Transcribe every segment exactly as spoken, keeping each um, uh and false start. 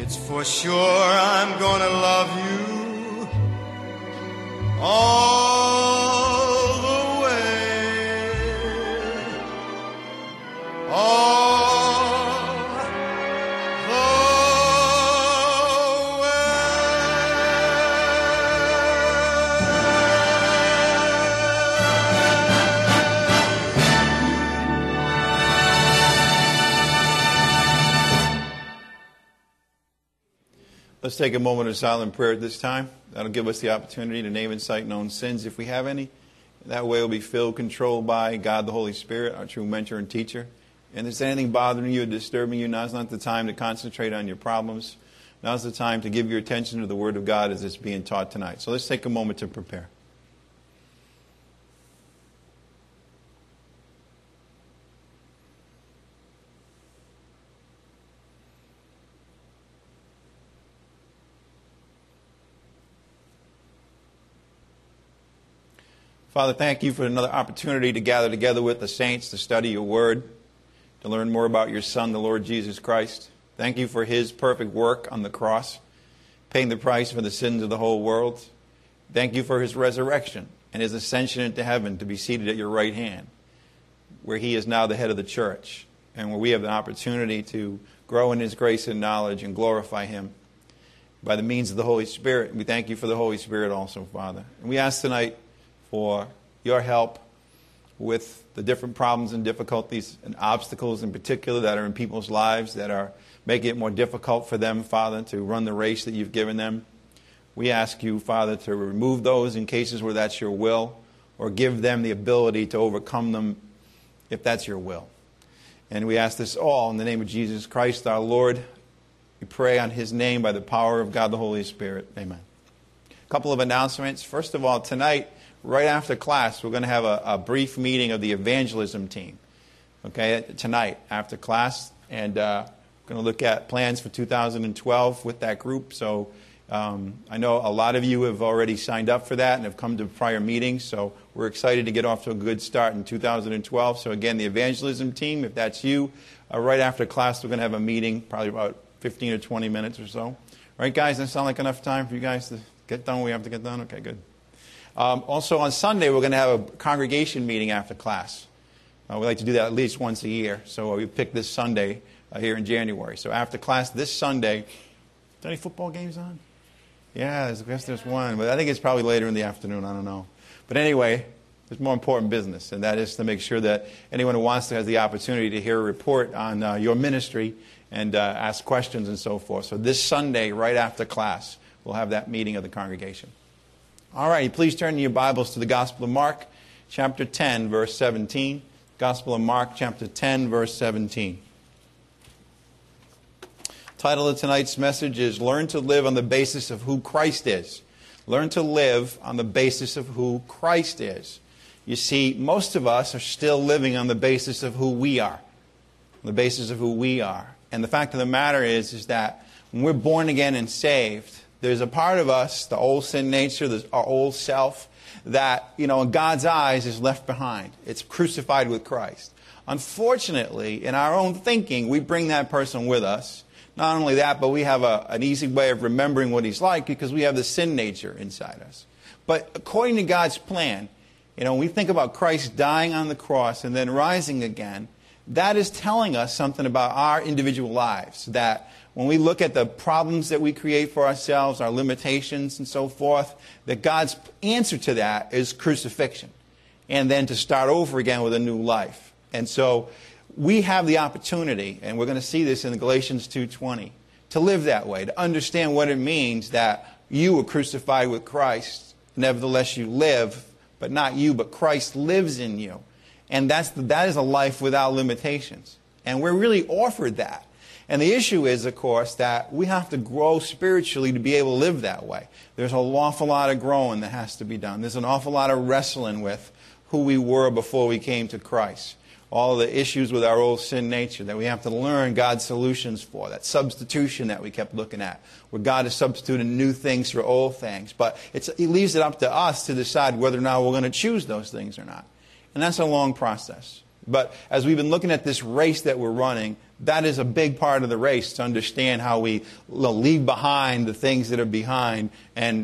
It's for sure I'm gonna love you all the way, all the way. Let's take a moment of silent prayer at this time. That'll give us the opportunity to name and cite known sins if we have any. That way we'll be filled, controlled by God the Holy Spirit, our true mentor and teacher. And if there's anything bothering you or disturbing you, now's not the time to concentrate on your problems. Now's the time to give your attention to the Word of God as it's being taught tonight. So let's take a moment to prepare. Father, thank you for another opportunity to gather together with the saints to study your word, to learn more about your Son, the Lord Jesus Christ. Thank you for his perfect work on the cross, paying the price for the sins of the whole world. Thank you for his resurrection and his ascension into heaven to be seated at your right hand, where he is now the head of the church, and where we have the opportunity to grow in his grace and knowledge and glorify him by the means of the Holy Spirit. We thank you for the Holy Spirit also, Father. And we ask tonight for your help with the different problems and difficulties and obstacles in particular that are in people's lives that are making it more difficult for them, Father, to run the race that you've given them. We ask you, Father, to remove those in cases where that's your will, or give them the ability to overcome them if that's your will. And we ask this all in the name of Jesus Christ, our Lord. We pray on his name by the power of God the Holy Spirit. Amen. A couple of announcements. First of all, tonight, right after class, we're going to have a, a brief meeting of the evangelism team, okay, tonight after class. And uh, we're going to look at plans for two thousand twelve with that group. So um, I know a lot of you have already signed up for that and have come to prior meetings. So we're excited to get off to a good start in two thousand twelve. So again, the evangelism team, if that's you, uh, right after class, we're going to have a meeting, probably about fifteen or twenty minutes or so. All right, guys, does that sound like enough time for you guys to get done what we have to get done? Okay, good. Um, also on Sunday, we're going to have a congregation meeting after class. Uh, we like to do that at least once a year. So we picked this Sunday uh, here in January. So after class this Sunday, is there any football games on? Yeah, I guess there's one. But I think it's probably later in the afternoon. I don't know. But anyway, there's more important business. And that is to make sure that anyone who wants to has the opportunity to hear a report on uh, your ministry and uh, ask questions and so forth. So this Sunday, right after class, we'll have that meeting of the congregation. All right, please turn your Bibles to the Gospel of Mark, chapter ten, verse seventeen. Gospel of Mark, chapter ten, verse seventeen. Title of tonight's message is Learn to Live on the Basis of Who Christ Is. Learn to live on the basis of who Christ is. You see, most of us are still living on the basis of who we are. On the basis of who we are. And the fact of the matter is, is that when we're born again and saved, there's a part of us, the old sin nature, our old self, that, you know, in God's eyes is left behind. It's crucified with Christ. Unfortunately, in our own thinking, we bring that person with us. Not only that, but we have a, an easy way of remembering what he's like because we have the sin nature inside us. But according to God's plan, you know, when we think about Christ dying on the cross and then rising again, that is telling us something about our individual lives, that when we look at the problems that we create for ourselves, our limitations and so forth, that God's answer to that is crucifixion. And then to start over again with a new life. And so we have the opportunity, and we're going to see this in Galatians two twenty, to live that way, to understand what it means that you were crucified with Christ. Nevertheless you live, but not you, but Christ lives in you. And that's the, that is a life without limitations. And we're really offered that. And the issue is, of course, that we have to grow spiritually to be able to live that way. There's an awful lot of growing that has to be done. There's an awful lot of wrestling with who we were before we came to Christ. All the issues with our old sin nature that we have to learn God's solutions for. That substitution that we kept looking at, where God is substituting new things for old things. But it's, it leaves it up to us to decide whether or not we're going to choose those things or not. And that's a long process. But as we've been looking at this race that we're running, that is a big part of the race, to understand how we leave behind the things that are behind and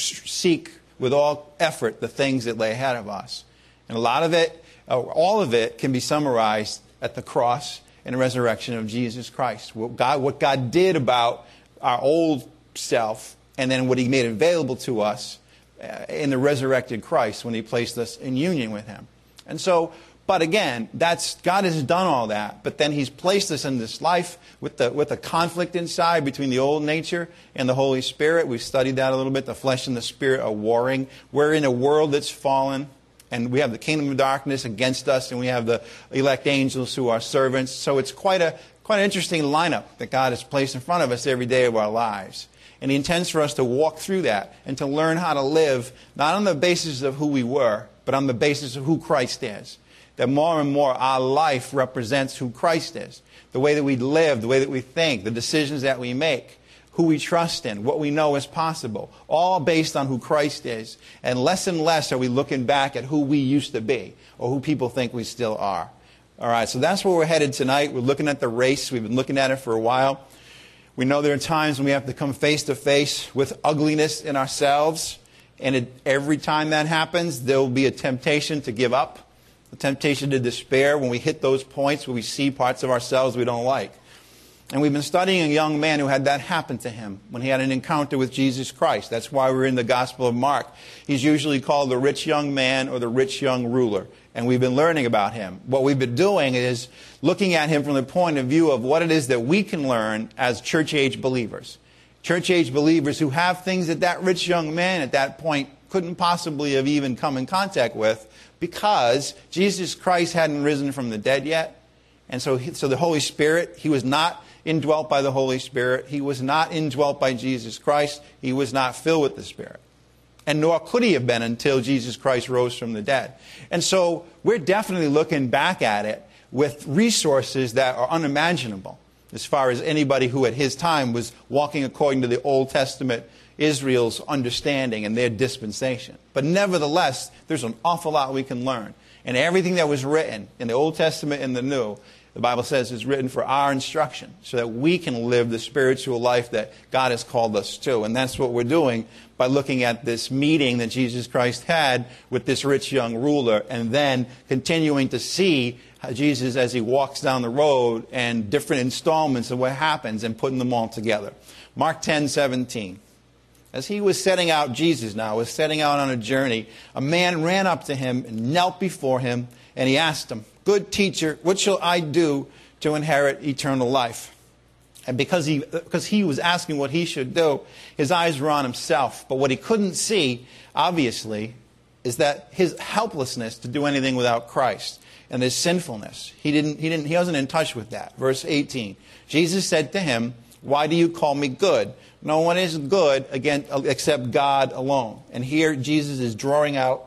seek with all effort the things that lay ahead of us. And a lot of it, all of it, can be summarized at the cross and the resurrection of Jesus Christ. What God, what God did about our old self, and then what he made available to us in the resurrected Christ when he placed us in union with him. And so, but again, that's, God has done all that, but then he's placed us in this life with the, with a conflict inside between the old nature and the Holy Spirit. We've studied that a little bit. The flesh and the spirit are warring. We're in a world that's fallen, and we have the kingdom of darkness against us, and we have the elect angels who are servants. So it's quite a, quite an interesting lineup that God has placed in front of us every day of our lives. And he intends for us to walk through that and to learn how to live, not on the basis of who we were, but on the basis of who Christ is. That more and more our life represents who Christ is. The way that we live, the way that we think, the decisions that we make, who we trust in, what we know is possible. All based on who Christ is. And less and less are we looking back at who we used to be or who people think we still are. All right, so that's where we're headed tonight. We're looking at the race. We've been looking at it for a while. We know there are times when we have to come face to face with ugliness in ourselves. And it, every time that happens, there will be a temptation to give up. The temptation to despair when we hit those points where we see parts of ourselves we don't like. And we've been studying a young man who had that happen to him when he had an encounter with Jesus Christ. That's why we're in the Gospel of Mark. He's usually called the rich young man or the rich young ruler. And we've been learning about him. What we've been doing is looking at him from the point of view of what it is that we can learn as church-age believers. Church-age believers who have things that that rich young man at that point couldn't possibly have even come in contact with, because Jesus Christ hadn't risen from the dead yet. And so, he, so the Holy Spirit, he was not indwelt by the Holy Spirit. He was not indwelt by Jesus Christ. He was not filled with the Spirit. And nor could he have been until Jesus Christ rose from the dead. And so we're definitely looking back at it with resources that are unimaginable as far as anybody who at his time was walking according to the Old Testament Israel's understanding and their dispensation. But nevertheless, there's an awful lot we can learn. And everything that was written in the Old Testament and the New, the Bible says, is written for our instruction so that we can live the spiritual life that God has called us to. And that's what we're doing by looking at this meeting that Jesus Christ had with this rich young ruler, and then continuing to see Jesus as he walks down the road and different installments of what happens and putting them all together. Mark ten seventeen. As he was setting out, Jesus now was setting out on a journey, a man ran up to him and knelt before him, and he asked him, "Good teacher, what shall I do to inherit eternal life?" And because he, because he was asking what he should do, his eyes were on himself. But what he couldn't see, obviously, is that his helplessness to do anything without Christ and his sinfulness. He didn't, he didn't, he wasn't in touch with that. Verse eighteen. Jesus said to him, "Why do you call me good? No one is good again except God alone." And here Jesus is drawing out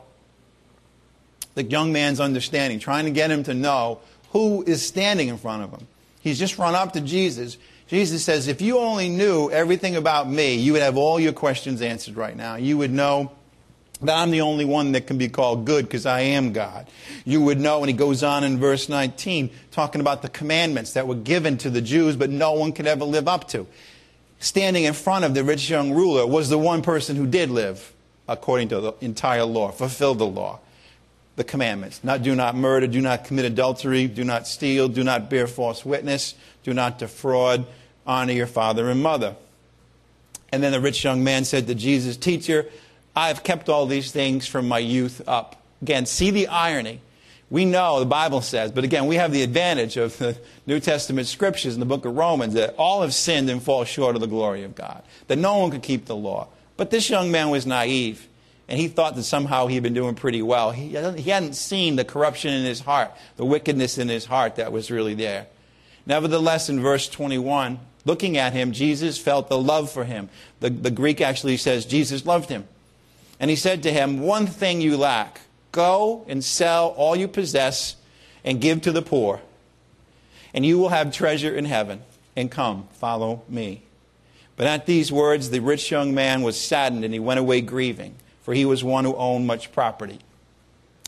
the young man's understanding, trying to get him to know who is standing in front of him. He's just run up to Jesus. Jesus says, if you only knew everything about me, you would have all your questions answered right now. You would know that I'm the only one that can be called good because I am God. You would know, and he goes on in verse nineteen, talking about the commandments that were given to the Jews, but no one could ever live up to. Standing in front of the rich young ruler was the one person who did live according to the entire law, fulfilled the law, the commandments. Not, do not murder, do not commit adultery, do not steal, do not bear false witness, do not defraud, honor your father and mother. And then the rich young man said to Jesus, "Teacher, I have kept all these things from my youth up." Again, see the irony. We know, the Bible says, but again, we have the advantage of the New Testament scriptures in the book of Romans, that all have sinned and fall short of the glory of God, that no one could keep the law. But this young man was naive, and he thought that somehow he had been doing pretty well. He, he hadn't seen the corruption in his heart, the wickedness in his heart that was really there. Nevertheless, in verse twenty-one, looking at him, Jesus felt the love for him. The, the Greek actually says Jesus loved him. And he said to him, "One thing you lack. Go and sell all you possess and give to the poor, and you will have treasure in heaven. And come, follow me." But at these words, the rich young man was saddened, and he went away grieving, for he was one who owned much property.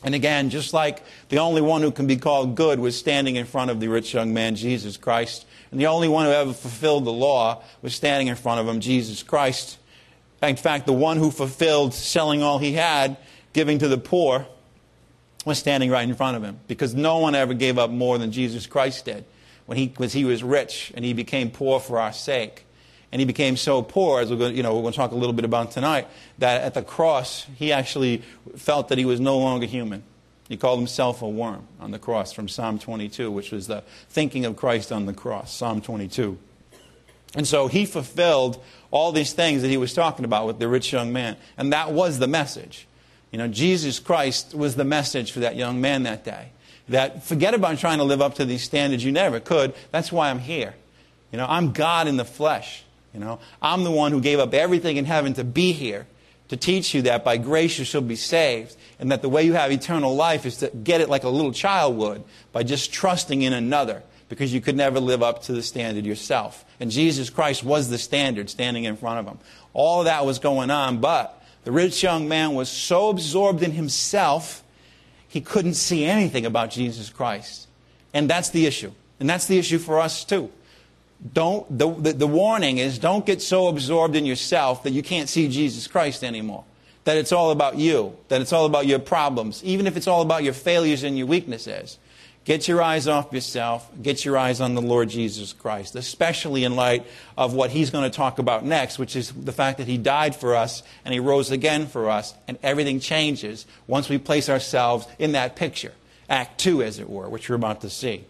And again, just like the only one who can be called good was standing in front of the rich young man, Jesus Christ, and the only one who ever fulfilled the law was standing in front of him, Jesus Christ. In fact, the one who fulfilled selling all he had, giving to the poor, was standing right in front of him, because no one ever gave up more than Jesus Christ did when he was, he was rich and he became poor for our sake. And he became so poor, as we're going, you know, we're going to talk a little bit about tonight, that at the cross, he actually felt that he was no longer human. He called himself a worm on the cross, from Psalm twenty-two, which was the thinking of Christ on the cross, Psalm twenty-two. And so he fulfilled all these things that he was talking about with the rich young man. And that was the message. You know, Jesus Christ was the message for that young man that day. That forget about trying to live up to these standards. You never could. That's why I'm here. You know, I'm God in the flesh. You know, I'm the one who gave up everything in heaven to be here, to teach you that by grace you shall be saved, and that the way you have eternal life is to get it like a little child would, by just trusting in another, because you could never live up to the standard yourself. And Jesus Christ was the standard standing in front of him. All of that was going on, but the rich young man was so absorbed in himself, he couldn't see anything about Jesus Christ. And that's the issue. And that's the issue for us too. Don't, the, the, the warning is, don't get so absorbed in yourself that you can't see Jesus Christ anymore. That it's all about you. That it's all about your problems. Even if it's all about your failures and your weaknesses. Get your eyes off yourself. Get your eyes on the Lord Jesus Christ. Especially in light of what he's going to talk about next, which is the fact that he died for us and he rose again for us. And everything changes once we place ourselves in that picture. Act two, as it were, which we're about to see.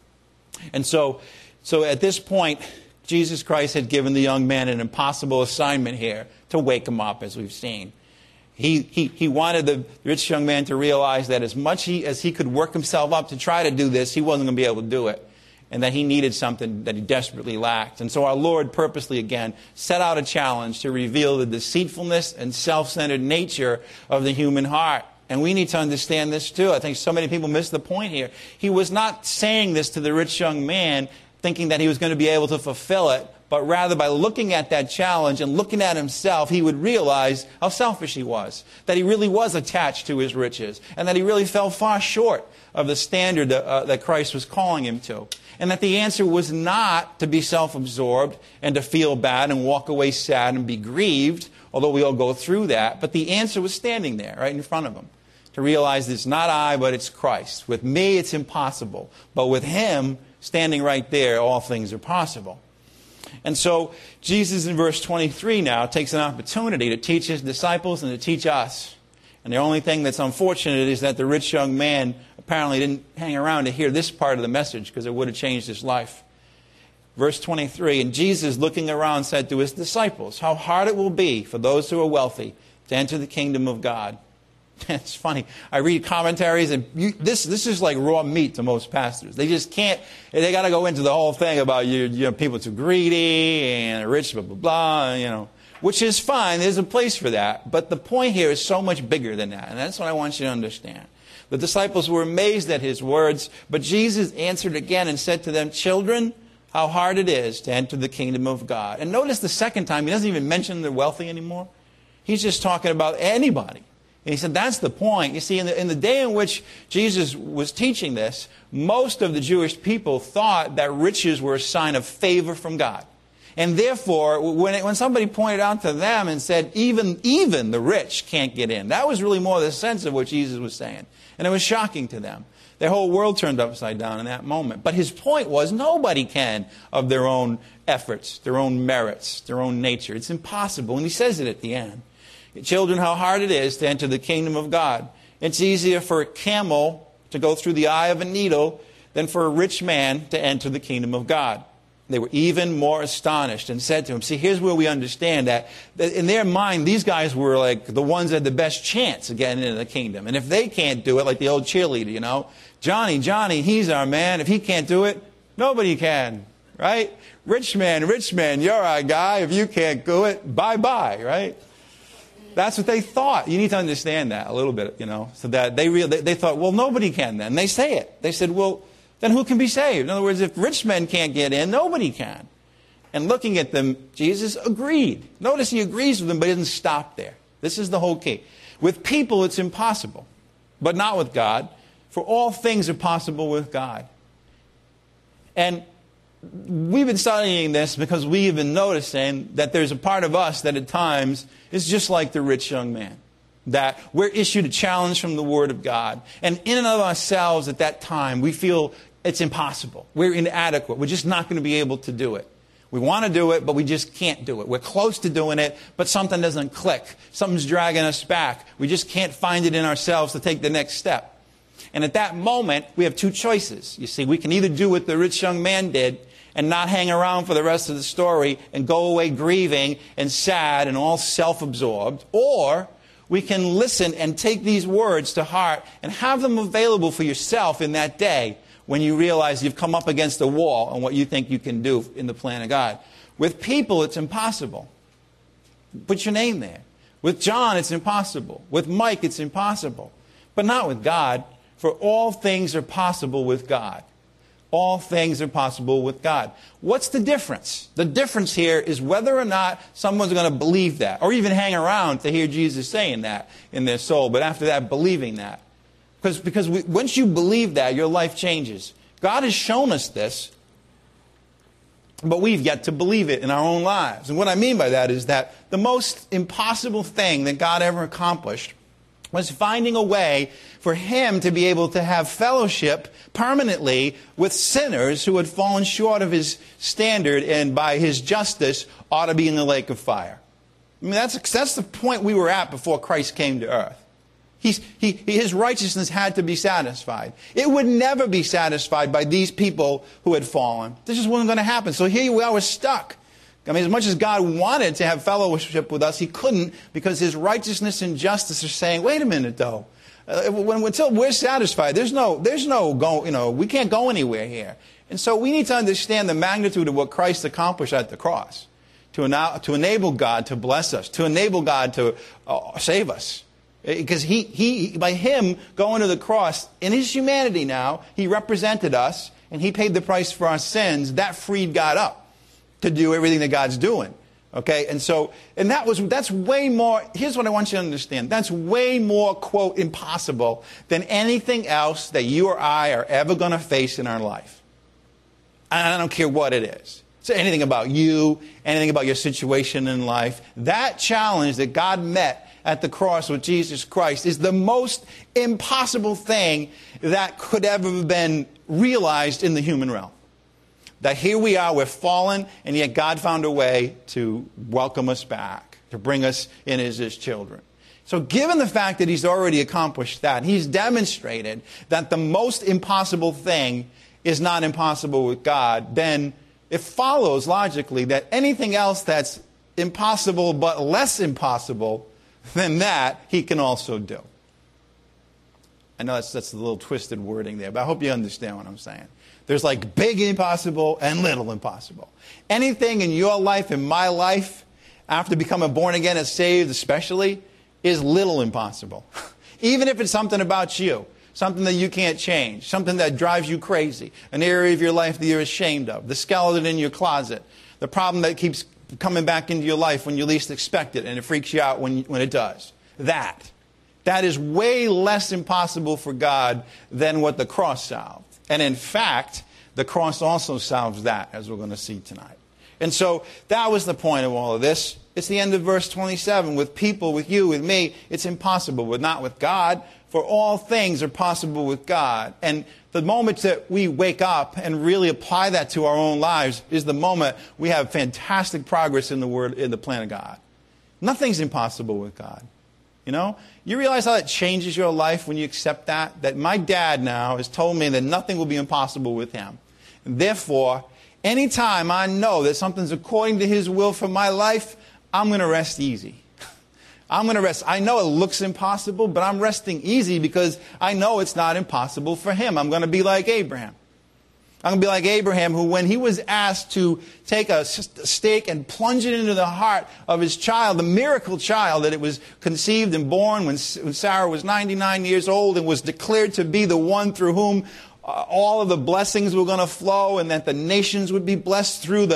And so... So at this point, Jesus Christ had given the young man an impossible assignment here to wake him up, as we've seen. He, he, he wanted the rich young man to realize that as much he, as he could work himself up to try to do this, he wasn't going to be able to do it. And that he needed something that he desperately lacked. And so our Lord purposely, again, set out a challenge to reveal the deceitfulness and self-centered nature of the human heart. And we need to understand this too. I think so many people miss the point here. He was not saying this to the rich young man thinking that he was going to be able to fulfill it, but rather by looking at that challenge and looking at himself, he would realize how selfish he was, that he really was attached to his riches, and that he really fell far short of the standard that, uh, that Christ was calling him to. And that the answer was not to be self-absorbed and to feel bad and walk away sad and be grieved, although we all go through that, but the answer was standing there right in front of him. To realize it's not I, but it's Christ. With me, it's impossible. But with him, standing right there, all things are possible. And so Jesus in verse twenty-three now takes an opportunity to teach his disciples and to teach us. And the only thing that's unfortunate is that the rich young man apparently didn't hang around to hear this part of the message, because it would have changed his life. Verse twenty-three, and Jesus, looking around, said to his disciples, how hard it will be for those who are wealthy to enter the kingdom of God. It's funny. I read commentaries, and you, this this is like raw meat to most pastors. They just can't. They got to go into the whole thing about you, you know, people too greedy and rich, blah blah blah. You know, which is fine. There's a place for that. But the point here is so much bigger than that, and that's what I want you to understand. The disciples were amazed at his words, but Jesus answered again and said to them, "Children, how hard it is to enter the kingdom of God." And notice the second time he doesn't even mention the wealthy anymore. He's just talking about anybody. And he said, that's the point. You see, in the, in the day in which Jesus was teaching this, most of the Jewish people thought that riches were a sign of favor from God. And therefore, when, it, when somebody pointed out to them and said, even, even the rich can't get in, that was really more the sense of what Jesus was saying. And it was shocking to them. Their whole world turned upside down in that moment. But his point was, nobody can of their own efforts, their own merits, their own nature. It's impossible. And he says it at the end. Children, how hard it is to enter the kingdom of God. It's easier for a camel to go through the eye of a needle than for a rich man to enter the kingdom of God. They were even more astonished and said to him, see, here's where we understand that, that in their mind, these guys were like the ones that had the best chance of getting into the kingdom. And if they can't do it, like the old cheerleader, you know, Johnny, Johnny, he's our man. If he can't do it, nobody can, right? Rich man, rich man, you're our guy. If you can't do it, bye-bye, right? That's what they thought. You need to understand that a little bit, you know, so that they real they, they thought, well, nobody can then. And they say it. They said, well, then who can be saved? In other words, if rich men can't get in, nobody can. And looking at them, Jesus agreed. Notice he agrees with them, but he doesn't stop there. This is the whole key. With people, it's impossible. but not with God. For all things are possible with God. And we've been studying this because we've been noticing that there's a part of us that at times is just like the rich young man. That we're issued a challenge from the Word of God. And in and of ourselves at that time, we feel it's impossible. We're inadequate. We're just not going to be able to do it. We want to do it, but we just can't do it. We're close to doing it, but something doesn't click. Something's dragging us back. We just can't find it in ourselves to take the next step. And at that moment, we have two choices. You see, we can either do what the rich young man did and not hang around for the rest of the story and go away grieving and sad and all self-absorbed, or we can listen and take these words to heart and have them available for yourself in that day when you realize you've come up against a wall on what you think you can do in the plan of God. With people, it's impossible. Put your name there. With John, it's impossible. With Mike, it's impossible. But not with God, for all things are possible with God. All things are possible with God. What's the difference? The difference here is whether or not someone's going to believe that, or even hang around to hear Jesus saying that in their soul, but after that, believing that. Because, because we, once you believe that, your life changes. God has shown us this, but we've yet to believe it in our own lives. And what I mean by that is that the most impossible thing that God ever accomplished was finding a way for Him to be able to have fellowship permanently with sinners who had fallen short of His standard and by His justice ought to be in the lake of fire. I mean, that's, that's the point we were at before Christ came to earth. He's, he, His righteousness had to be satisfied. It would never be satisfied by these people who had fallen. This just wasn't going to happen. So here we are, we're stuck. I mean, as much as God wanted to have fellowship with us, He couldn't, because His righteousness and justice are saying, wait a minute, though. Uh, when, until we're satisfied, there's no, there's no go, you know, we can't go anywhere here. And so we need to understand the magnitude of what Christ accomplished at the cross to, ena- to enable God to bless us, to enable God to uh, save us. Because he, he, by Him going to the cross, in His humanity now, He represented us, and He paid the price for our sins. That freed God up to do everything that God's doing. Okay? And so, and that was, that's way more, here's what I want you to understand. That's way more, quote, impossible than anything else that you or I are ever going to face in our life. And I don't care what it is. So anything about you, anything about your situation in life, that challenge that God met at the cross with Jesus Christ is the most impossible thing that could ever have been realized in the human realm. That here we are, we're fallen, and yet God found a way to welcome us back, to bring us in as His children. So given the fact that He's already accomplished that, He's demonstrated that the most impossible thing is not impossible with God, then it follows logically that anything else that's impossible but less impossible than that, He can also do. I know that's, that's a little twisted wording there, but I hope you understand what I'm saying. There's like big impossible and little impossible. Anything in your life, in my life, after becoming born again and saved especially, is little impossible. Even if it's something about you, something that you can't change, something that drives you crazy, an area of your life that you're ashamed of, the skeleton in your closet, the problem that keeps coming back into your life when you least expect it and it freaks you out when, when it does. That. That is way less impossible for God than what the cross solved. And in fact, the cross also solves that, as we're going to see tonight. And so that was the point of all of this. It's the end of verse twenty-seven. With people, with you, with me, it's impossible, but not with God. For all things are possible with God. And the moment that we wake up and really apply that to our own lives is the moment we have fantastic progress in the word, in the plan of God. Nothing's impossible with God. You know, you realize how that changes your life when you accept that? That my dad now has told me that nothing will be impossible with him. And therefore, anytime I know that something's according to His will for my life, I'm going to rest easy. I'm going to rest. I know it looks impossible, but I'm resting easy because I know it's not impossible for Him. I'm going to be like Abraham. I'm going to be like Abraham, who when he was asked to take a stake and plunge it into the heart of his child, the miracle child that it was conceived and born when Sarah was ninety-nine years old and was declared to be the one through whom all of the blessings were going to flow and that the nations would be blessed through the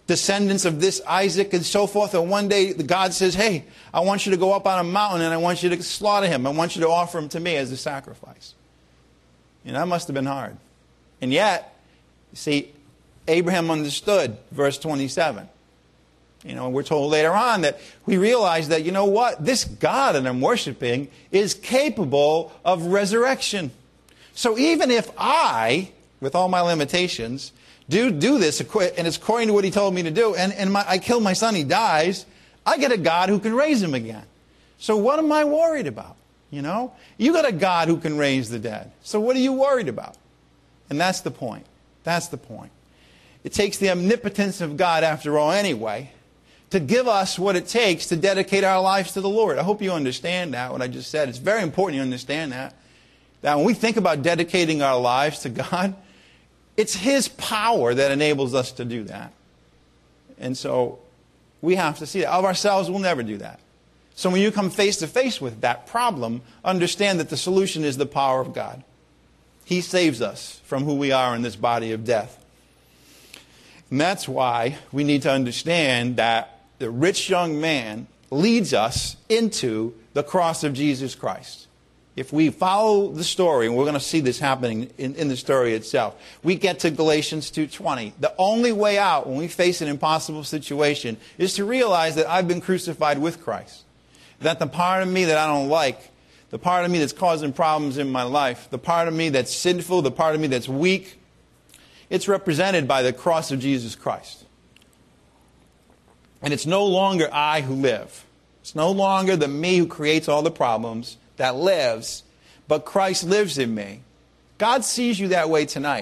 descendants of this Isaac and so forth. And one day God says, hey, I want you to go up on a mountain and I want you to slaughter him. I want you to offer him to me as a sacrifice. You know, that must have been hard. And yet, you see, Abraham understood, verse twenty-seven. You know, we're told later on that we realize that, you know what, this God that I'm worshiping is capable of resurrection. So even if I, with all my limitations, do do this, and it's according to what he told me to do, and, and my, I kill my son, he dies, I get a God who can raise him again. So what am I worried about? You know, you got a God who can raise the dead. So what are you worried about? And that's the point. That's the point. It takes the omnipotence of God, after all, anyway, to give us what it takes to dedicate our lives to the Lord. I hope you understand that, what I just said. It's very important you understand that. That when we think about dedicating our lives to God, it's His power that enables us to do that. And so we have to see that. Of ourselves, we'll never do that. So when you come face to face with that problem, understand that the solution is the power of God. He saves us from who we are in this body of death. And that's why we need to understand that the rich young man leads us into the cross of Jesus Christ. If we follow the story, and we're going to see this happening in, in the story itself, we get to Galatians two twenty. The only way out when we face an impossible situation is to realize that I've been crucified with Christ. That the part of me that I don't like, the part of me that's causing problems in my life, the part of me that's sinful, the part of me that's weak, it's represented by the cross of Jesus Christ. And it's no longer I who live. It's no longer the me who creates all the problems that lives, but Christ lives in me. God sees you that way tonight.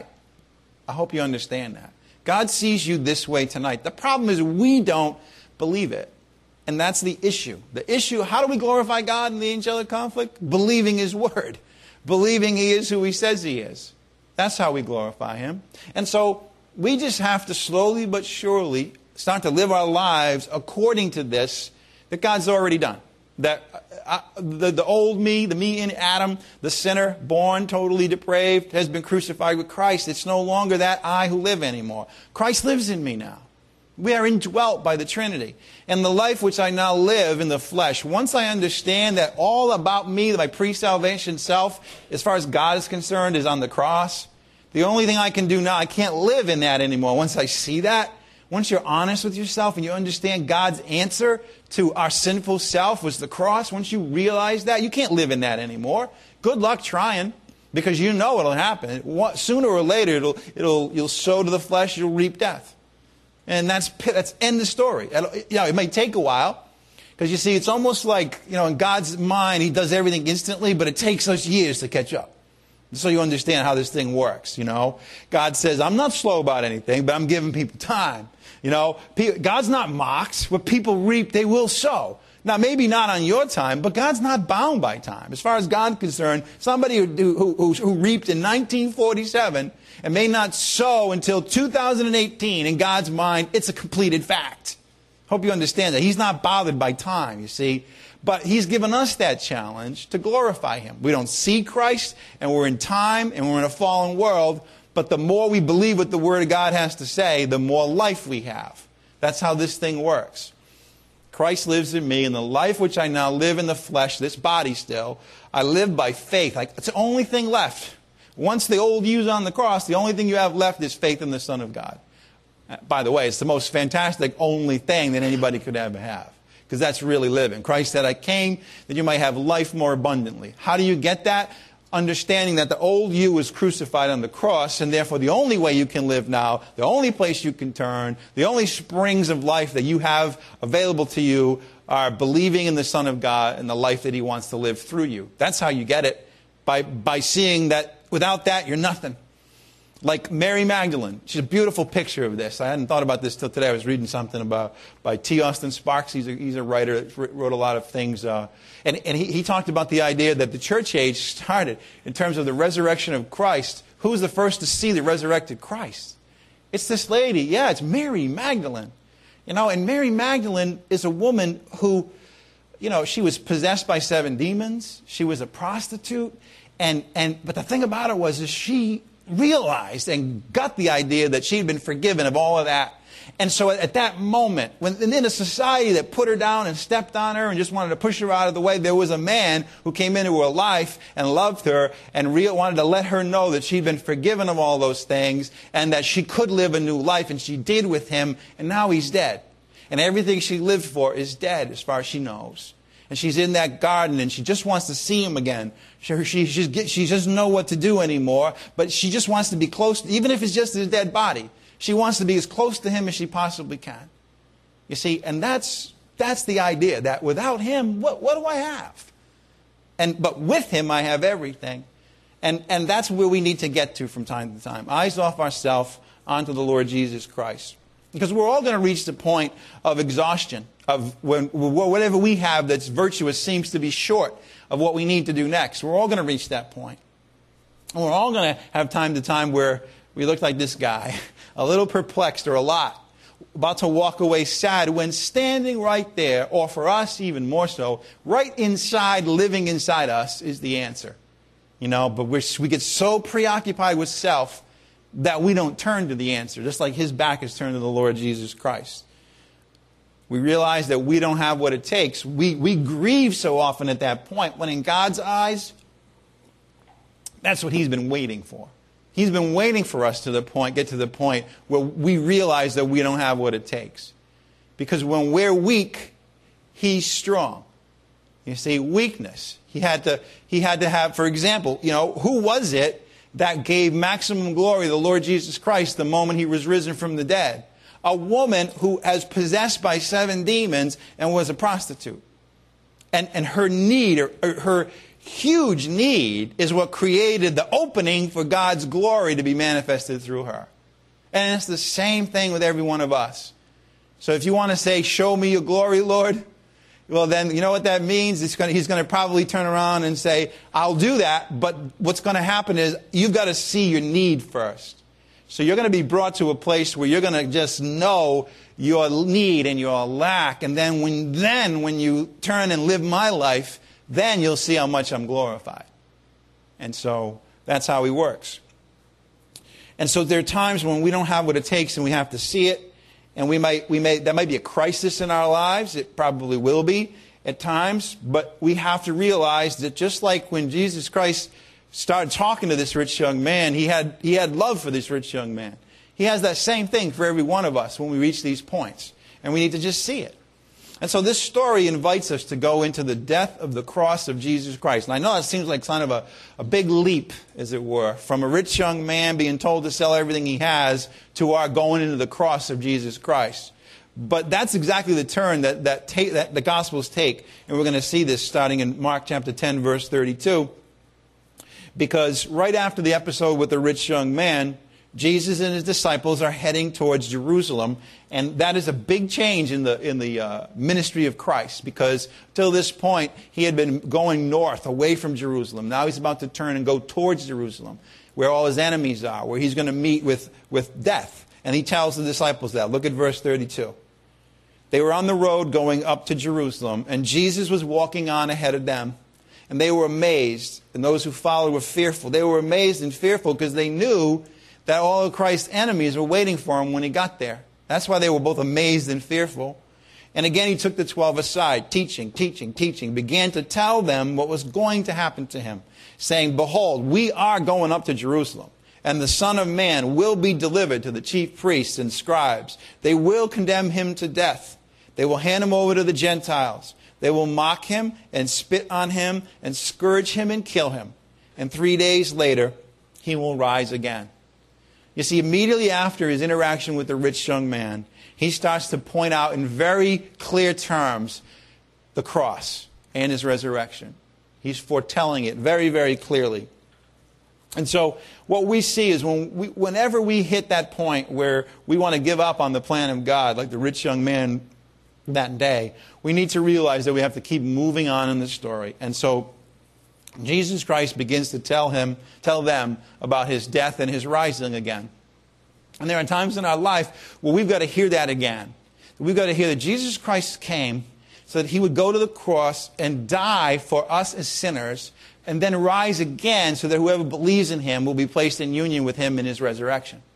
I hope you understand that. God sees you this way tonight. The problem is we don't believe it. And that's the issue. The issue, how do we glorify God in the angelic conflict? Believing His word. Believing He is who He says He is. That's how we glorify Him. And so we just have to slowly but surely start to live our lives according to this that God's already done. That uh, the, the old me, the me in Adam, the sinner, born totally depraved, has been crucified with Christ. It's no longer that I who live anymore. Christ lives in me now. We are indwelt by the Trinity. And the life which I now live in the flesh, once I understand that all about me, my pre-salvation self, as far as God is concerned, is on the cross, the only thing I can do now, I can't live in that anymore. Once I see that, once you're honest with yourself and you understand God's answer to our sinful self was the cross, once you realize that, you can't live in that anymore. Good luck trying, because you know it'll happen. Sooner or later, it'll, it'll, you'll sow to the flesh, you'll reap death. And that's, that's end the story. You know, it may take a while, because you see, it's almost like, you know, in God's mind, He does everything instantly, but it takes us years to catch up. So you understand how this thing works, you know. God says, I'm not slow about anything, but I'm giving people time. You know, God's not mocked. What people reap, they will sow. Now, maybe not on your time, but God's not bound by time. As far as God's concerned, somebody who, who, who, who reaped in nineteen forty-seven and may not sow until two thousand eighteen, in God's mind, it's a completed fact. Hope you understand that. He's not bothered by time, you see. But He's given us that challenge to glorify Him. We don't see Christ, and we're in time, and we're in a fallen world. But the more we believe what the Word of God has to say, the more life we have. That's how this thing works. Christ lives in me, and the life which I now live in the flesh, this body still, I live by faith. Like, it's the only thing left. Once the old you's on the cross, the only thing you have left is faith in the Son of God. By the way, it's the most fantastic only thing that anybody could ever have. Because that's really living. Christ said, I came that you might have life more abundantly. How do you get that? Understanding that the old you was crucified on the cross, and therefore the only way you can live now, the only place you can turn, the only springs of life that you have available to you are believing in the Son of God and the life that He wants to live through you. That's how you get it, by, by seeing that without that you're nothing. Like Mary Magdalene. She's a beautiful picture of this. I hadn't thought about this till today. I was reading something about by T. Austin Sparks. He's a, he's a writer that wrote a lot of things. Uh, and and he, he talked about the idea that the church age started in terms of the resurrection of Christ. Who was the first to see the resurrected Christ? It's this lady. Yeah, it's Mary Magdalene. You know, and Mary Magdalene is a woman who, you know, she was possessed by seven demons. She was a prostitute. And, and but the thing about it was is she realized and got the idea that she had been forgiven of all of that. And so at that moment, when and in a society that put her down and stepped on her and just wanted to push her out of the way, there was a man who came into her life and loved her and re- wanted to let her know that she'd been forgiven of all those things and that she could live a new life, and she did with him, and now he's dead. And everything she lived for is dead as far as she knows. And she's in that garden and she just wants to see him again. She, she, she's, she doesn't know what to do anymore, but she just wants to be close, even if it's just his dead body. She wants to be as close to him as she possibly can. You see, and that's that's the idea, that without him, what, what do I have? And but with him, I have everything. And, and that's where we need to get to from time to time. Eyes off ourselves, onto the Lord Jesus Christ. Because we're all going to reach the point of exhaustion, of when whatever we have that's virtuous seems to be short of what we need to do next. We're all going to reach that point. And we're all going to have time to time where we look like this guy, a little perplexed or a lot, about to walk away sad, when standing right there, or for us even more so, right inside, living inside us, is the answer. You know, but we're, we get so preoccupied with self that we don't turn to the answer, just like his back is turned to the Lord Jesus Christ. We realize that we don't have what it takes. We, we grieve so often at that point, when in God's eyes, that's what he's been waiting for. He's been waiting for us to the point, get to the point where we realize that we don't have what it takes. Because when we're weak, he's strong. You see, weakness. He had to, he had to have, for example, you know, who was it that gave maximum glory to the Lord Jesus Christ the moment he was risen from the dead? A woman who was possessed by seven demons and was a prostitute. And, and her need, or, or her huge need, is what created the opening for God's glory to be manifested through her. And it's the same thing with every one of us. So if you want to say, show me your glory, Lord, well then, you know what that means? It's gonna, he's going to probably turn around and say, I'll do that, but what's going to happen is you've got to see your need first. So you're going to be brought to a place where you're going to just know your need and your lack. And then when, then when you turn and live my life, then you'll see how much I'm glorified. And so that's how he works. And so there are times when we don't have what it takes and we have to see it. And we might, we may, that might be a crisis in our lives. It probably will be at times. But we have to realize that just like when Jesus Christ started talking to this rich young man, he had, he had love for this rich young man. He has that same thing for every one of us when we reach these points. And we need to just see it. And so this story invites us to go into the death of the cross of Jesus Christ. And I know that seems like kind of a, a big leap, as it were, from a rich young man being told to sell everything he has to our going into the cross of Jesus Christ. But that's exactly the turn that, that, ta- that the Gospels take. And we're going to see this starting in Mark chapter ten, verse thirty-two. Because right after the episode with the rich young man, Jesus and his disciples are heading towards Jerusalem, and that is a big change in the in the uh, ministry of Christ, because till this point he had been going north, away from Jerusalem. Now he's about to turn and go towards Jerusalem, where all his enemies are, where he's going to meet with, with death. And he tells the disciples that. Look at verse thirty-two. They were on the road going up to Jerusalem, and Jesus was walking on ahead of them. And they were amazed, and those who followed were fearful. They were amazed and fearful because they knew that all of Christ's enemies were waiting for him when he got there. That's why they were both amazed and fearful. And again, he took the twelve aside, teaching, teaching, teaching, began to tell them what was going to happen to him, saying, behold, we are going up to Jerusalem, and the Son of Man will be delivered to the chief priests and scribes. They will condemn him to death. They will hand him over to the Gentiles. They will mock him and spit on him and scourge him and kill him. And three days later, he will rise again. You see, immediately after his interaction with the rich young man, he starts to point out in very clear terms the cross and his resurrection. He's foretelling it very, very clearly. And so what we see is when we, whenever we hit that point where we want to give up on the plan of God, like the rich young man that day, we need to realize that we have to keep moving on in the story. And so Jesus Christ begins to tell him, tell them about his death and his rising again. And there are times in our life where we've got to hear that again. We've got to hear that Jesus Christ came so that he would go to the cross and die for us as sinners, and then rise again so that whoever believes in him will be placed in union with him in his resurrection.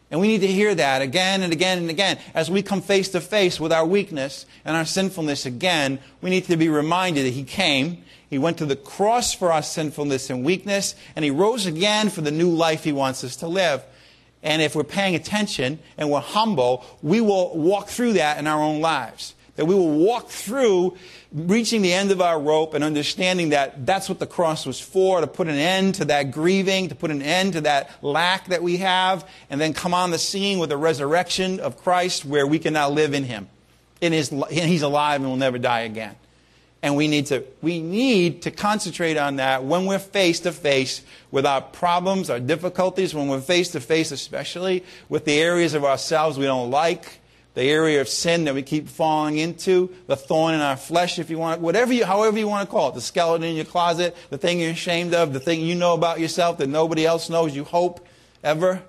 And we need to hear that again and again and again. As we come face to face with our weakness and our sinfulness again, we need to be reminded that He came, He went to the cross for our sinfulness and weakness, and He rose again for the new life He wants us to live. And if we're paying attention and we're humble, we will walk through that in our own lives. That we will walk through reaching the end of our rope and understanding that that's what the cross was for, to put an end to that grieving, to put an end to that lack that we have, and then come on the scene with the resurrection of Christ where we can now live in Him. In His, and He's alive and will never die again. And we need to we need to concentrate on that when we're face to face with our problems, our difficulties, when we're face to face especially with the areas of ourselves we don't like, the area of sin that we keep falling into, the thorn in our flesh, if you want, whatever you, however you want to call it, the skeleton in your closet, the thing you're ashamed of, the thing you know about yourself that nobody else knows, you hope ever.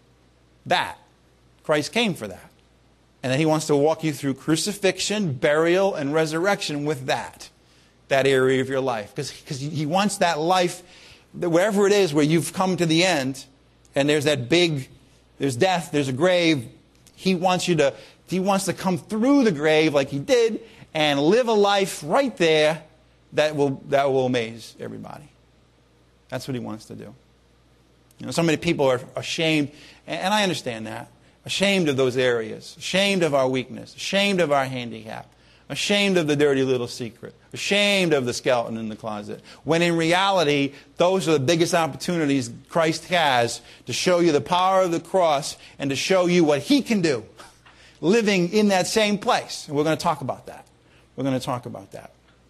That. Christ came for that. And then He wants to walk you through crucifixion, burial, and resurrection with that. That area of your life. Because He wants that life, wherever it is where you've come to the end, and there's that big, there's death, there's a grave, He wants you to, He wants to come through the grave like He did, and live a life right there that will, that will amaze everybody. That's what He wants to do. You know, so many people are ashamed, and I understand that. Ashamed of those areas, ashamed of our weakness, ashamed of our handicap, ashamed of the dirty little secret, ashamed of the skeleton in the closet. When in reality, those are the biggest opportunities Christ has to show you the power of the cross and to show you what He can do living in that same place. And we're going to talk about that. We're going to talk about that.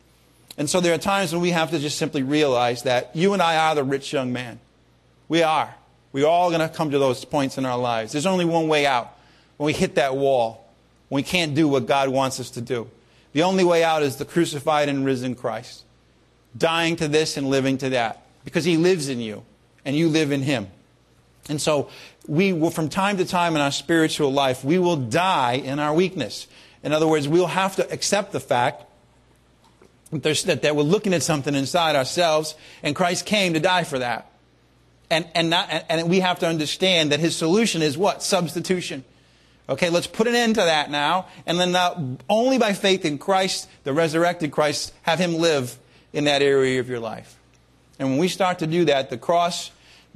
And so there are times when we have to just simply realize that you and I are the rich young man. We are. We're all going to come to those points in our lives. There's only one way out. When we hit that wall, when we can't do what God wants us to do. The only way out is the crucified and risen Christ. Dying to this and living to that. Because He lives in you. And you live in Him. And so, we will, from time to time in our spiritual life, we will die in our weakness. In other words, we'll have to accept the fact that, there's, that, that we're looking at something inside ourselves, and Christ came to die for that. And, and, not, and we have to understand that His solution is what? Substitution. Okay, let's put an end to that now. And then now, only by faith in Christ, the resurrected Christ, have Him live in that area of your life. And when we start to do that, the cross,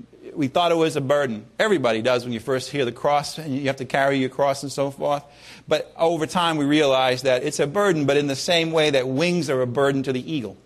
we thought it was a burden. Everybody does when you first hear the cross, and you have to carry your cross and so forth. But over time, we realize that it's a burden, but in the same way that wings are a burden to the eagle.